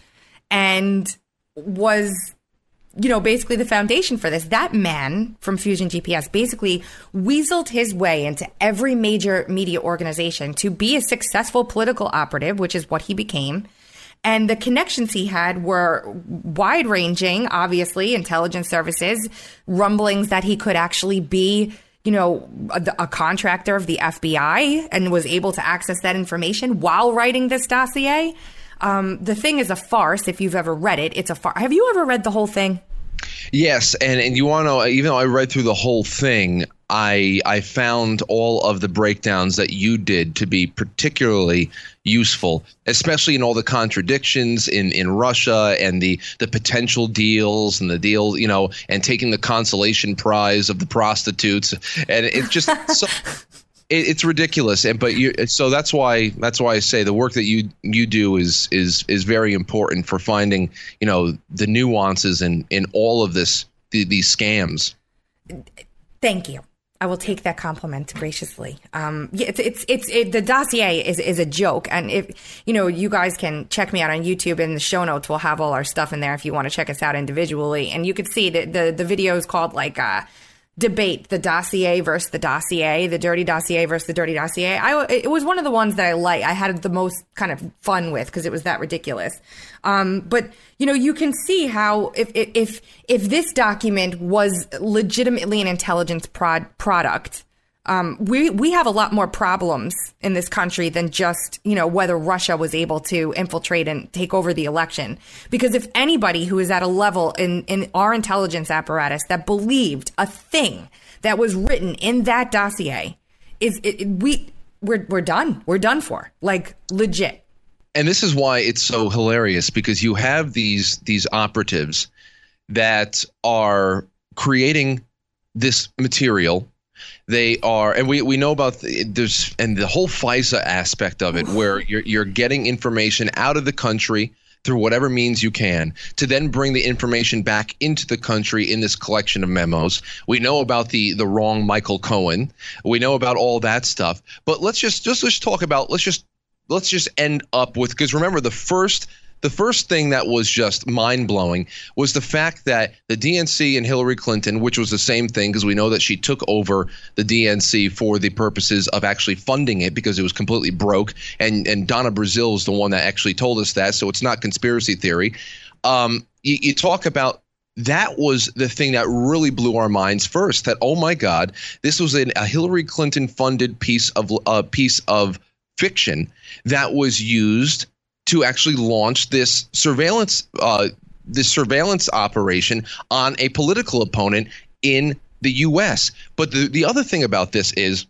and was, you know, basically the foundation for this. That man from Fusion G P S basically weaseled his way into every major media organization to be a successful political operative, which is what he became. And the connections he had were wide-ranging, obviously, intelligence services, rumblings that he could actually be, you know, a, a contractor of the F B I and was able to access that information while writing this dossier. Um, the thing is a farce. If you've ever read it, it's a farce. Have you ever read the whole thing? Yes. And, and you want to know, even though I read through the whole thing, I I found all of the breakdowns that you did to be particularly useful, especially in all the contradictions in, in Russia and the, the potential deals and the deal, you know, and taking the consolation prize of the prostitutes. And it's just so it, it's ridiculous. And but you so that's why that's why I say the work that you you do is is is very important for finding, you know, the nuances in, in all of this, the, these scams. Thank you. I will take that compliment graciously. Um, yeah, it's it's it's it, the dossier is is a joke, and if you know, you guys can check me out on YouTube. In the show notes, we'll have all our stuff in there if you want to check us out individually, and you can see that the the video is called like uh, debate the dossier versus the dossier, the dirty dossier versus the dirty dossier. I it was one of the ones that I like. I had the most kind of fun with because it was that ridiculous. Um, but you know, you can see how if if if this document was legitimately an intelligence prod product, um, we we have a lot more problems in this country than just, you know, whether Russia was able to infiltrate and take over the election. Because if anybody who is at a level in in our intelligence apparatus that believed a thing that was written in that dossier is it, it, we we're we're done. We're done for, like, legit. And this is why it's so hilarious, because you have these these operatives that are creating this material. They are, and we, we know about the, there's and the whole FISA aspect of it, where you're you're getting information out of the country through whatever means you can to then bring the information back into the country in this collection of memos. We know about the the wrong Michael Cohen. We know about all that stuff. But let's just just let's talk about let's just. Let's just end up with, because remember, the first the first thing that was just mind-blowing was the fact that the D N C and Hillary Clinton, which was the same thing, because we know that she took over the D N C for the purposes of actually funding it because it was completely broke. And, and Donna Brazile is the one that actually told us that, so it's not conspiracy theory. Um, you, you talk about that was the thing that really blew our minds first, that, oh, my God, this was an, a Hillary Clinton-funded piece of uh, piece of fiction that was used to actually launch this surveillance uh, this surveillance operation on a political opponent in the U S. But the, the other thing about this is,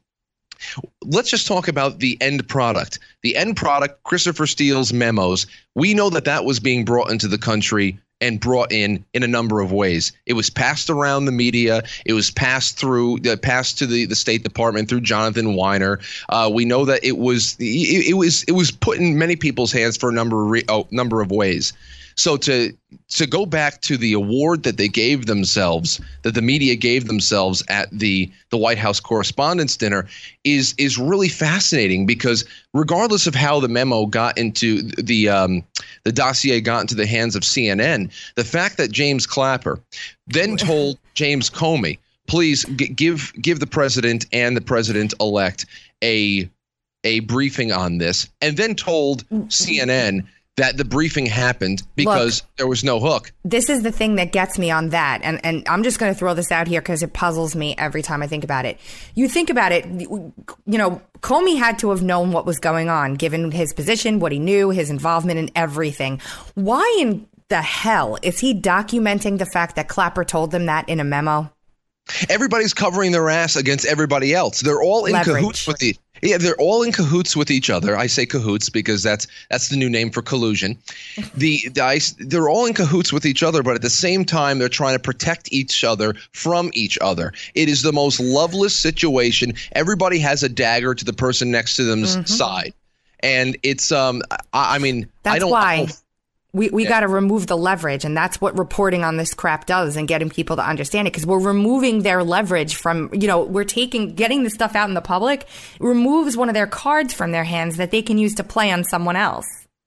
let's just talk about the end product. The end product, Christopher Steele's memos, we know that that was being brought into the country and brought in in a number of ways. It was passed around the media. It was passed through, uh, passed to the, the State Department through Jonathan Weiner. Uh, we know that it was it, it was it was put in many people's hands for a number of re, oh, number of ways. So to to go back to the award that they gave themselves, that the media gave themselves at the the White House Correspondents' Dinner, is is really fascinating, because regardless of how the memo got into the um, the dossier got into the hands of C N N, the fact that James Clapper then told James Comey, please g- give give the president and the president-elect a a briefing on this, and then told C N N that the briefing happened because Look, there was no hook. This is the thing that gets me on that. And, and I'm just going to throw this out here because it puzzles me every time I think about it. You think about it, you know, Comey had to have known what was going on, given his position, what he knew, his involvement in everything. Why in the hell is he documenting the fact that Clapper told them that in a memo? Everybody's covering their ass against everybody else. They're all in Leverage. cahoots with the Yeah, they're all in cahoots with each other. I say cahoots because that's that's the new name for collusion. The, the I, they're all in cahoots with each other, but at the same time, they're trying to protect each other from each other. It is the most loveless situation. Everybody has a dagger to the person next to them's mm-hmm. side, and it's um. I, I mean, that's I don't. why. I don't, We we yeah. got to remove the leverage, and that's what reporting on this crap does, and getting people to understand it, because we're removing their leverage from, you know, we're taking, getting the stuff out in the public, removes one of their cards from their hands that they can use to play on someone else.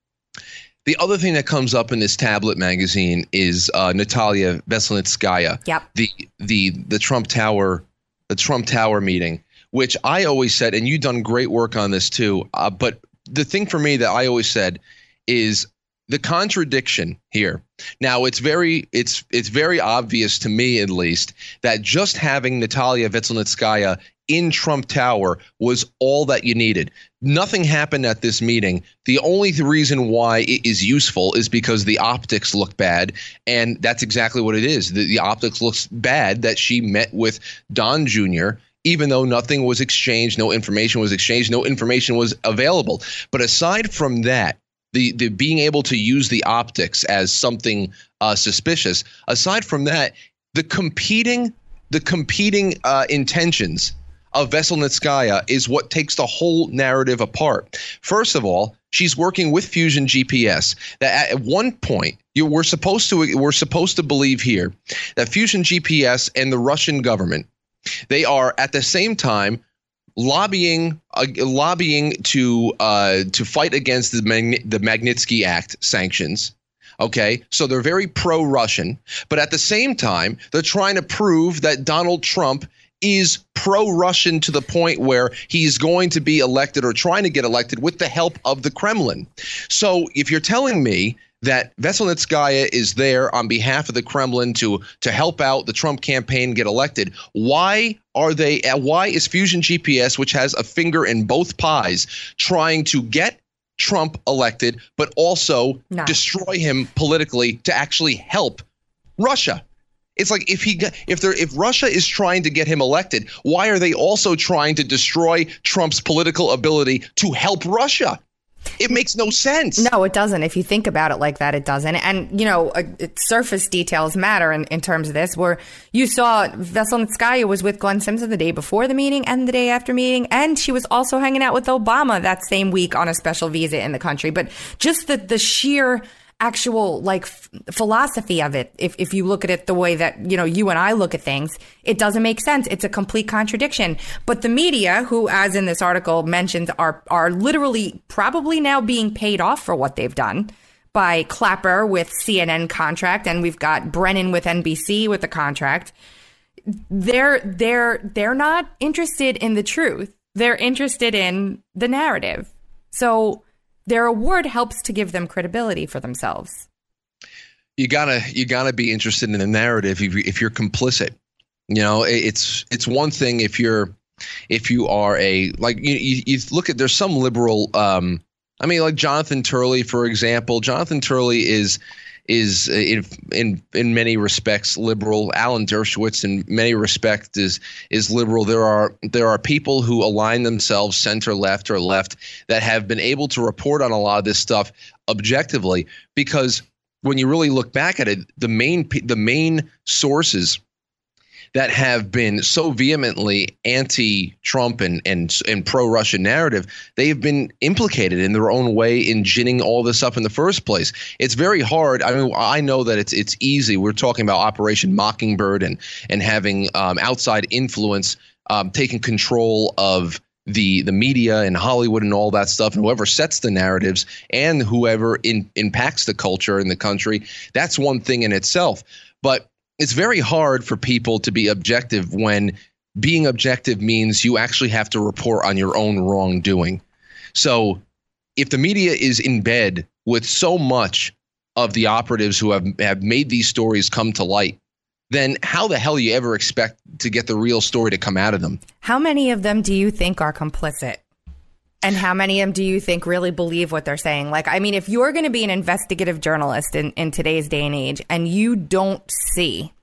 The other thing that comes up in this tablet magazine is uh, Natalia Veselnitskaya, yep. the the the Trump Tower, the Trump Tower meeting, which I always said, and you've done great work on this too. Uh, but the thing for me that I always said is the contradiction here. Now, it's very it's it's very obvious to me, at least, that just having Natalia Veselnitskaya in Trump Tower was all that you needed. Nothing happened at this meeting. The only th- reason why it is useful is because the optics look bad, and that's exactly what it is. The, the optics looks bad that she met with Don Junior, even though nothing was exchanged, no information was exchanged, no information was available. But aside from that, The, the being able to use the optics as something uh, suspicious. Aside from that, the competing the competing uh, intentions of Veselnitskaya is what takes the whole narrative apart. First of all, she's working with Fusion G P S. That at one point, you we're supposed to we're supposed to believe here that Fusion G P S and the Russian government, they are at the same time lobbying uh, lobbying to uh, to fight against the Magn- the Magnitsky Act sanctions. OK, so they're very pro-Russian, but at the same time, they're trying to prove that Donald Trump is pro-Russian to the point where he's going to be elected or trying to get elected with the help of the Kremlin. So if you're telling me that Veselnitskaya is there on behalf of the Kremlin to to help out the Trump campaign get elected, why are they? Why is Fusion G P S, which has a finger in both pies, trying to get Trump elected, but also no. destroy him politically to actually help Russia? It's like if he if they're if Russia is trying to get him elected, why are they also trying to destroy Trump's political ability to help Russia? It makes no sense. No, it doesn't. If you think about it like that, it doesn't. And, you know, uh, surface details matter in, in terms of this, where you saw Veselnitskaya was with Glenn Simpson the day before the meeting and the day after meeting. And she was also hanging out with Obama that same week on a special visa in the country. But just the, the sheer actual like f- philosophy of it, if if you look at it the way that, you know, you and I look at things, it doesn't make sense. It's a complete contradiction. But the media, who, as in this article mentions, are are literally probably now being paid off for what they've done by Clapper with C N N contract, and we've got Brennan with N B C with the contract. They're they're they're not interested in the truth. They're interested in the narrative. So their award helps to give them credibility for themselves. You gotta, you gotta be interested in the narrative if, you, if you're complicit. You know, it's it's one thing if you're, if you are a like you, you look at there's some liberal um, I mean, like Jonathan Turley, for example. Jonathan Turley is is in in in many respects liberal. Alan Dershowitz, in many respects, is is liberal. There are there are people who align themselves center left or left that have been able to report on a lot of this stuff objectively, because when you really look back at it, the main the main sources that have been so vehemently anti-Trump and and, and pro-Russian narrative, they have been implicated in their own way in ginning all this up in the first place. It's very hard. I mean, I know that it's it's easy. We're talking about Operation Mockingbird and and having um, outside influence um, taking control of the the media and Hollywood and all that stuff, and whoever sets the narratives and whoever in, impacts the culture in the country. That's one thing in itself. But it's very hard for people to be objective when being objective means you actually have to report on your own wrongdoing. So if the media is in bed with so much of the operatives who have, have made these stories come to light, then how the hell do you ever expect to get the real story to come out of them? How many of them do you think are complicit? And how many of them do you think really believe what they're saying? Like, I mean, if you're going to be an investigative journalist in, in today's day and age, and you don't see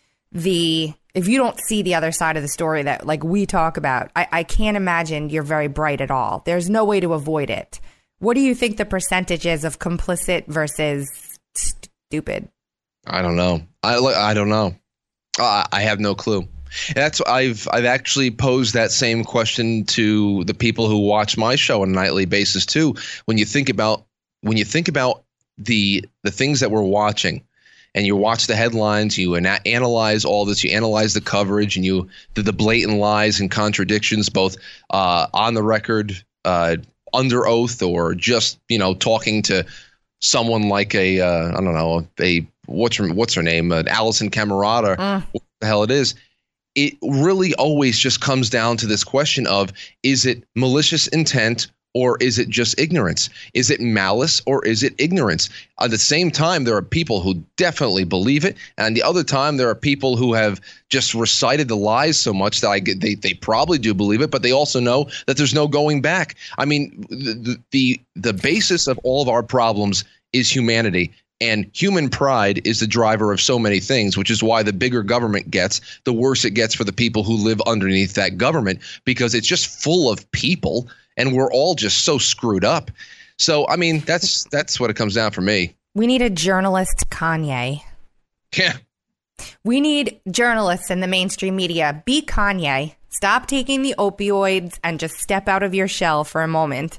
the, if you don't see the other side of the story that like we talk about, I, I can't imagine you're very bright at all. There's no way to avoid it. What do you think the percentage is of complicit versus stupid? I don't know. I, I don't know. Uh, I have no clue. That's I've I've actually posed that same question to the people who watch my show on a nightly basis too. When you think about when you think about the the things that we're watching, and you watch the headlines, you ana- analyze all this, you analyze the coverage, and you the, the blatant lies and contradictions, both uh, on the record, uh, under oath, or just you know talking to someone like a uh, I don't know a what's her what's her name, uh, Alison Camerata, uh. what the hell it is. It really always just comes down to this question of, is it malicious intent or is it just ignorance? Is it malice or is it ignorance? At the same time, there are people who definitely believe it. And the other time, there are people who have just recited the lies so much that I get, they, they probably do believe it, but they also know that there's no going back. I mean, the, the, the basis of all of our problems is humanity. And human pride is the driver of so many things, which is why the bigger government gets, the worse it gets for the people who live underneath that government, because it's just full of people and we're all just so screwed up. So, I mean, that's that's what it comes down for me. We need a journalist Kanye. Yeah. We need journalists in the mainstream media. Be Kanye. Stop taking the opioids and just step out of your shell for a moment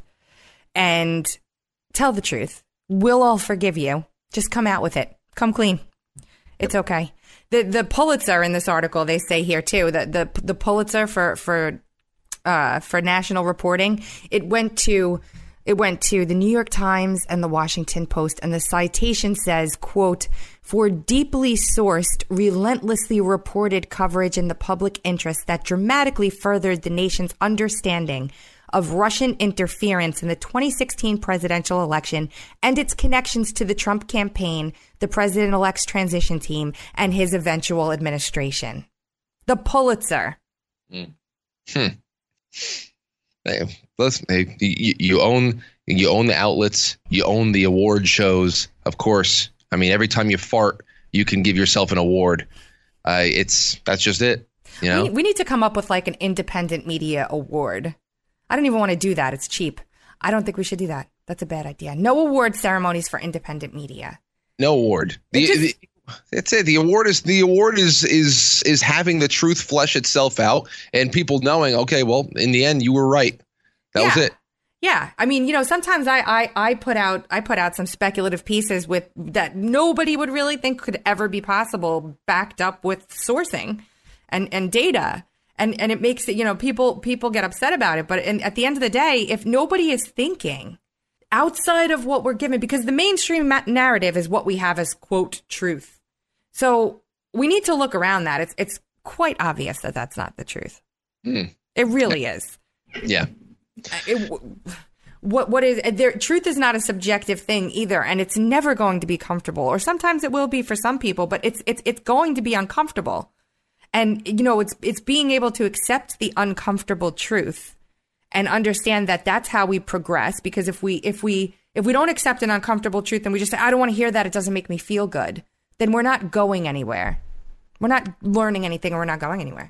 and tell the truth. We'll all forgive you. Just come out with it. Come clean. It's okay. The the Pulitzer in this article, they say here too, that the the Pulitzer for for uh, for national reporting, it went to it went to the New York Times and the Washington Post, and the citation says, quote, "For deeply sourced, relentlessly reported coverage in the public interest that dramatically furthered the nation's understanding of Russian interference in the twenty sixteen presidential election and its connections to the Trump campaign, the president-elect's transition team, and his eventual administration." The Pulitzer. Mm. Hmm. Hey, listen, hey, you, you own you own the outlets, you own the award shows. Of course, I mean, every time you fart, you can give yourself an award. Uh, it's that's just it. You know, we, we need to come up with like an independent media award. I don't even want to do that. It's cheap. I don't think we should do that. That's a bad idea. No award ceremonies for independent media. No award. The, just, the, that's it. The award is the award is is is having the truth flesh itself out and people knowing, okay, well, in the end, you were right. That yeah. was it. Yeah. I mean, you know, sometimes I, I, I put out I put out some speculative pieces with that nobody would really think could ever be possible, backed up with sourcing and, and data. And and it makes it, you know, people people get upset about it. But in, at the end of the day, if nobody is thinking outside of what we're given, because the mainstream ma- narrative is what we have as, quote, truth. So we need to look around that. It's it's quite obvious that that's not the truth. Mm. It really is. Yeah. It, what what is there? Truth is not a subjective thing either, and it's never going to be comfortable. Or sometimes it will be for some people, but it's it's it's going to be uncomfortable. And, you know, it's it's being able to accept the uncomfortable truth and understand that that's how we progress. Because if we if we if we don't accept an uncomfortable truth and we just say, I don't want to hear that, it doesn't make me feel good, then we're not going anywhere. We're not learning anything, or we're not going anywhere.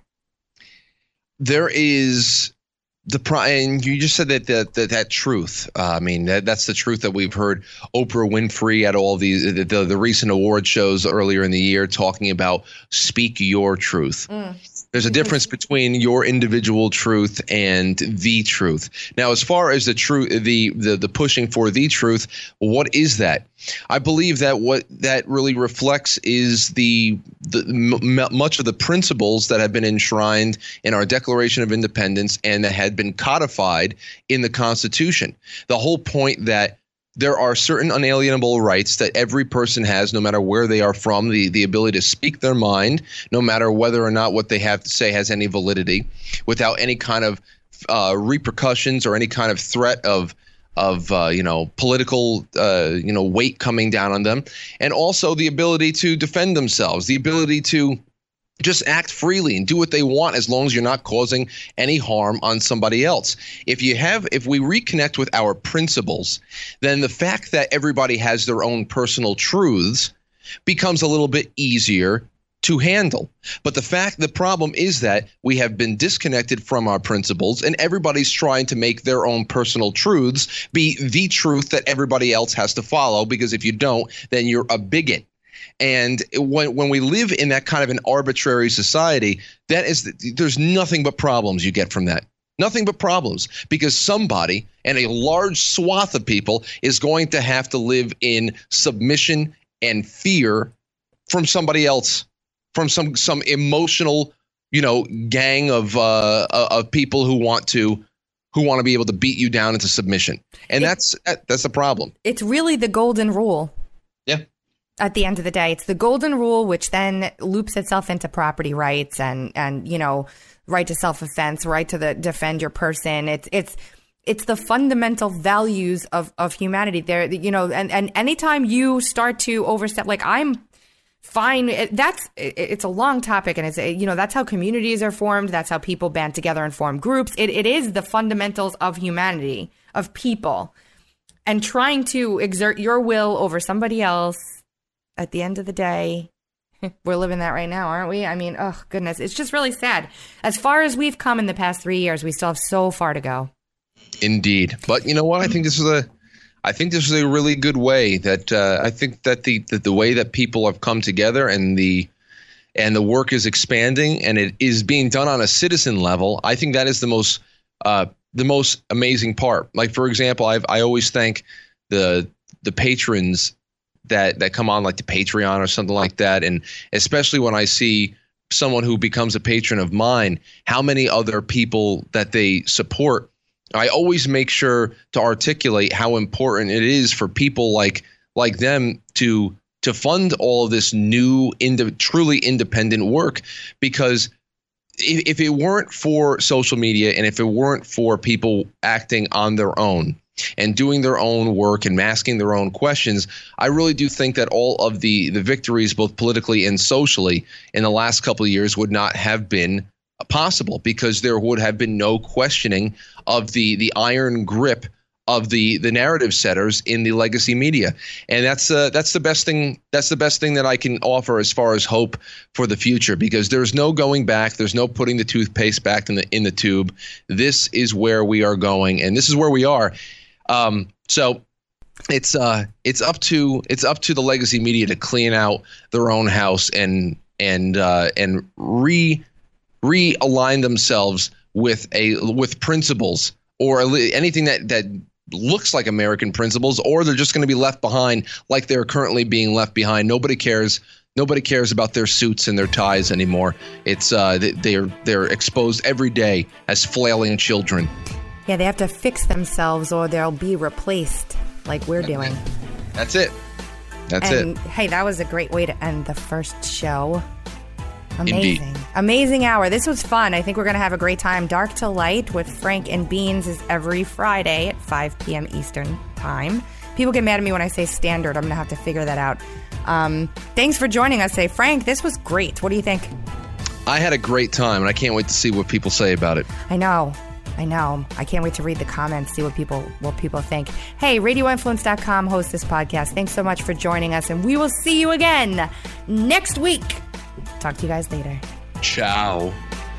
There is the and you just said that that that, that truth. Uh, I mean, that, that's the truth that we've heard Oprah Winfrey at all the, the the the recent award shows earlier in the year talking about speak your truth. Mm. There's a difference between your individual truth and the truth. Now, as far as the truth, the, the the pushing for the truth, what is that? I believe that what that really reflects is the, the m- much of the principles that have been enshrined in our Declaration of Independence and that had been codified in the Constitution. The whole point that there are certain unalienable rights that every person has, no matter where they are from, the, the ability to speak their mind, no matter whether or not what they have to say has any validity, without any kind of uh, repercussions or any kind of threat of of uh, you know political uh, you know weight coming down on them, and also the ability to defend themselves, the ability to just act freely and do what they want as long as you're not causing any harm on somebody else. If you have, if we reconnect with our principles, then the fact that everybody has their own personal truths becomes a little bit easier to handle. But the fact, the problem is that we have been disconnected from our principles, and everybody's trying to make their own personal truths be the truth that everybody else has to follow, because if you don't, then you're a bigot. And when when we live in that kind of an arbitrary society, that is, there's nothing but problems you get from that. Nothing but problems, because somebody and a large swath of people is going to have to live in submission and fear from somebody else, from some some emotional, you know, gang of uh, of people who want to who want to be able to beat you down into submission. And it, that's that, that's the problem. It's really the golden rule. Yeah. At the end of the day, it's the golden rule, which then loops itself into property rights and, and you know, right to self-defense, right to the defend your person. It's it's it's the fundamental values of, of humanity. There, you know, and, and anytime you start to overstep, like I'm fine. It, that's it, it's a long topic, and it's you know that's how communities are formed. That's how people band together and form groups. It it is the fundamentals of humanity, of people, and trying to exert your will over somebody else. At the end of the day, we're living that right now, aren't we? I mean, oh, goodness. It's just really sad. As far as we've come in the past three years, we still have so far to go. Indeed. But you know what? I think this is a I think this is a really good way that uh, I think that the, that the way that people have come together and the and the work is expanding and it is being done on a citizen level. I think that is the most uh, the most amazing part. Like, for example, I've I always thank the the patrons that that come on, like the Patreon or something like that. And especially when I see someone who becomes a patron of mine, how many other people that they support, I always make sure to articulate how important it is for people like like them to to fund all of this new, ind- truly independent work. Because if, if it weren't for social media and if it weren't for people acting on their own and doing their own work and asking their own questions, I really do think that all of the the victories, both politically and socially, in the last couple of years would not have been possible, because there would have been no questioning of the the iron grip of the the narrative setters in the legacy media. And that's uh, that's the best thing. That's the best thing that I can offer as far as hope for the future, because there's no going back. There's no putting the toothpaste back in the in the tube. This is where we are going, and this is where we are. Um, so it's uh, it's up to it's up to the legacy media to clean out their own house and and uh, and re realign themselves with a with principles or anything that that looks like American principles, or they're just going to be left behind like they're currently being left behind. Nobody cares. Nobody cares about their suits and their ties anymore. It's uh, they're they're exposed every day as flailing children. Yeah, they have to fix themselves or they'll be replaced like we're doing. That's it. That's and, it. Hey, that was a great way to end the first show. Amazing. Indeed. Amazing hour. This was fun. I think we're going to have a great time. Dark to Light with Frank and Beans is every Friday at five p.m. Eastern time. People get mad at me when I say standard. I'm going to have to figure that out. Um, thanks for joining us today. Frank, this was great. What do you think? I had a great time, and I can't wait to see what people say about it. I know. I know. I can't wait to read the comments, see what people what people think. Hey, radio influence dot com hosts this podcast. Thanks so much for joining us, and we will see you again next week. Talk to you guys later. Ciao.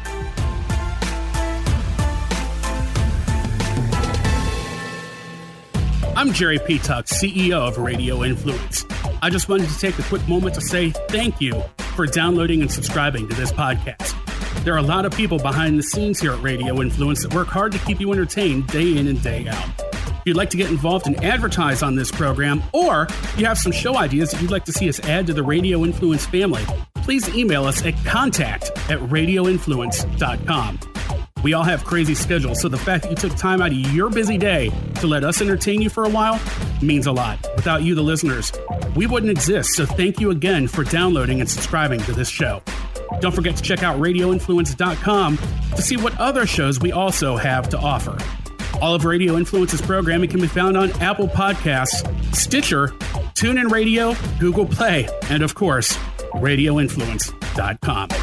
I'm Jerry P. Tuck, C E O of Radio Influence. I just wanted to take a quick moment to say thank you for downloading and subscribing to this podcast. There are a lot of people behind the scenes here at Radio Influence that work hard to keep you entertained day in and day out. If you'd like to get involved and advertise on this program, or you have some show ideas that you'd like to see us add to the Radio Influence family, please email us at contact at radio influence dot com. We all have crazy schedules, so the fact that you took time out of your busy day to let us entertain you for a while means a lot. Without you, the listeners, we wouldn't exist, so thank you again for downloading and subscribing to this show. Don't forget to check out radio influence dot com to see what other shows we also have to offer. All of Radio Influence's programming can be found on Apple Podcasts, Stitcher, TuneIn Radio, Google Play, and of course, radio influence dot com.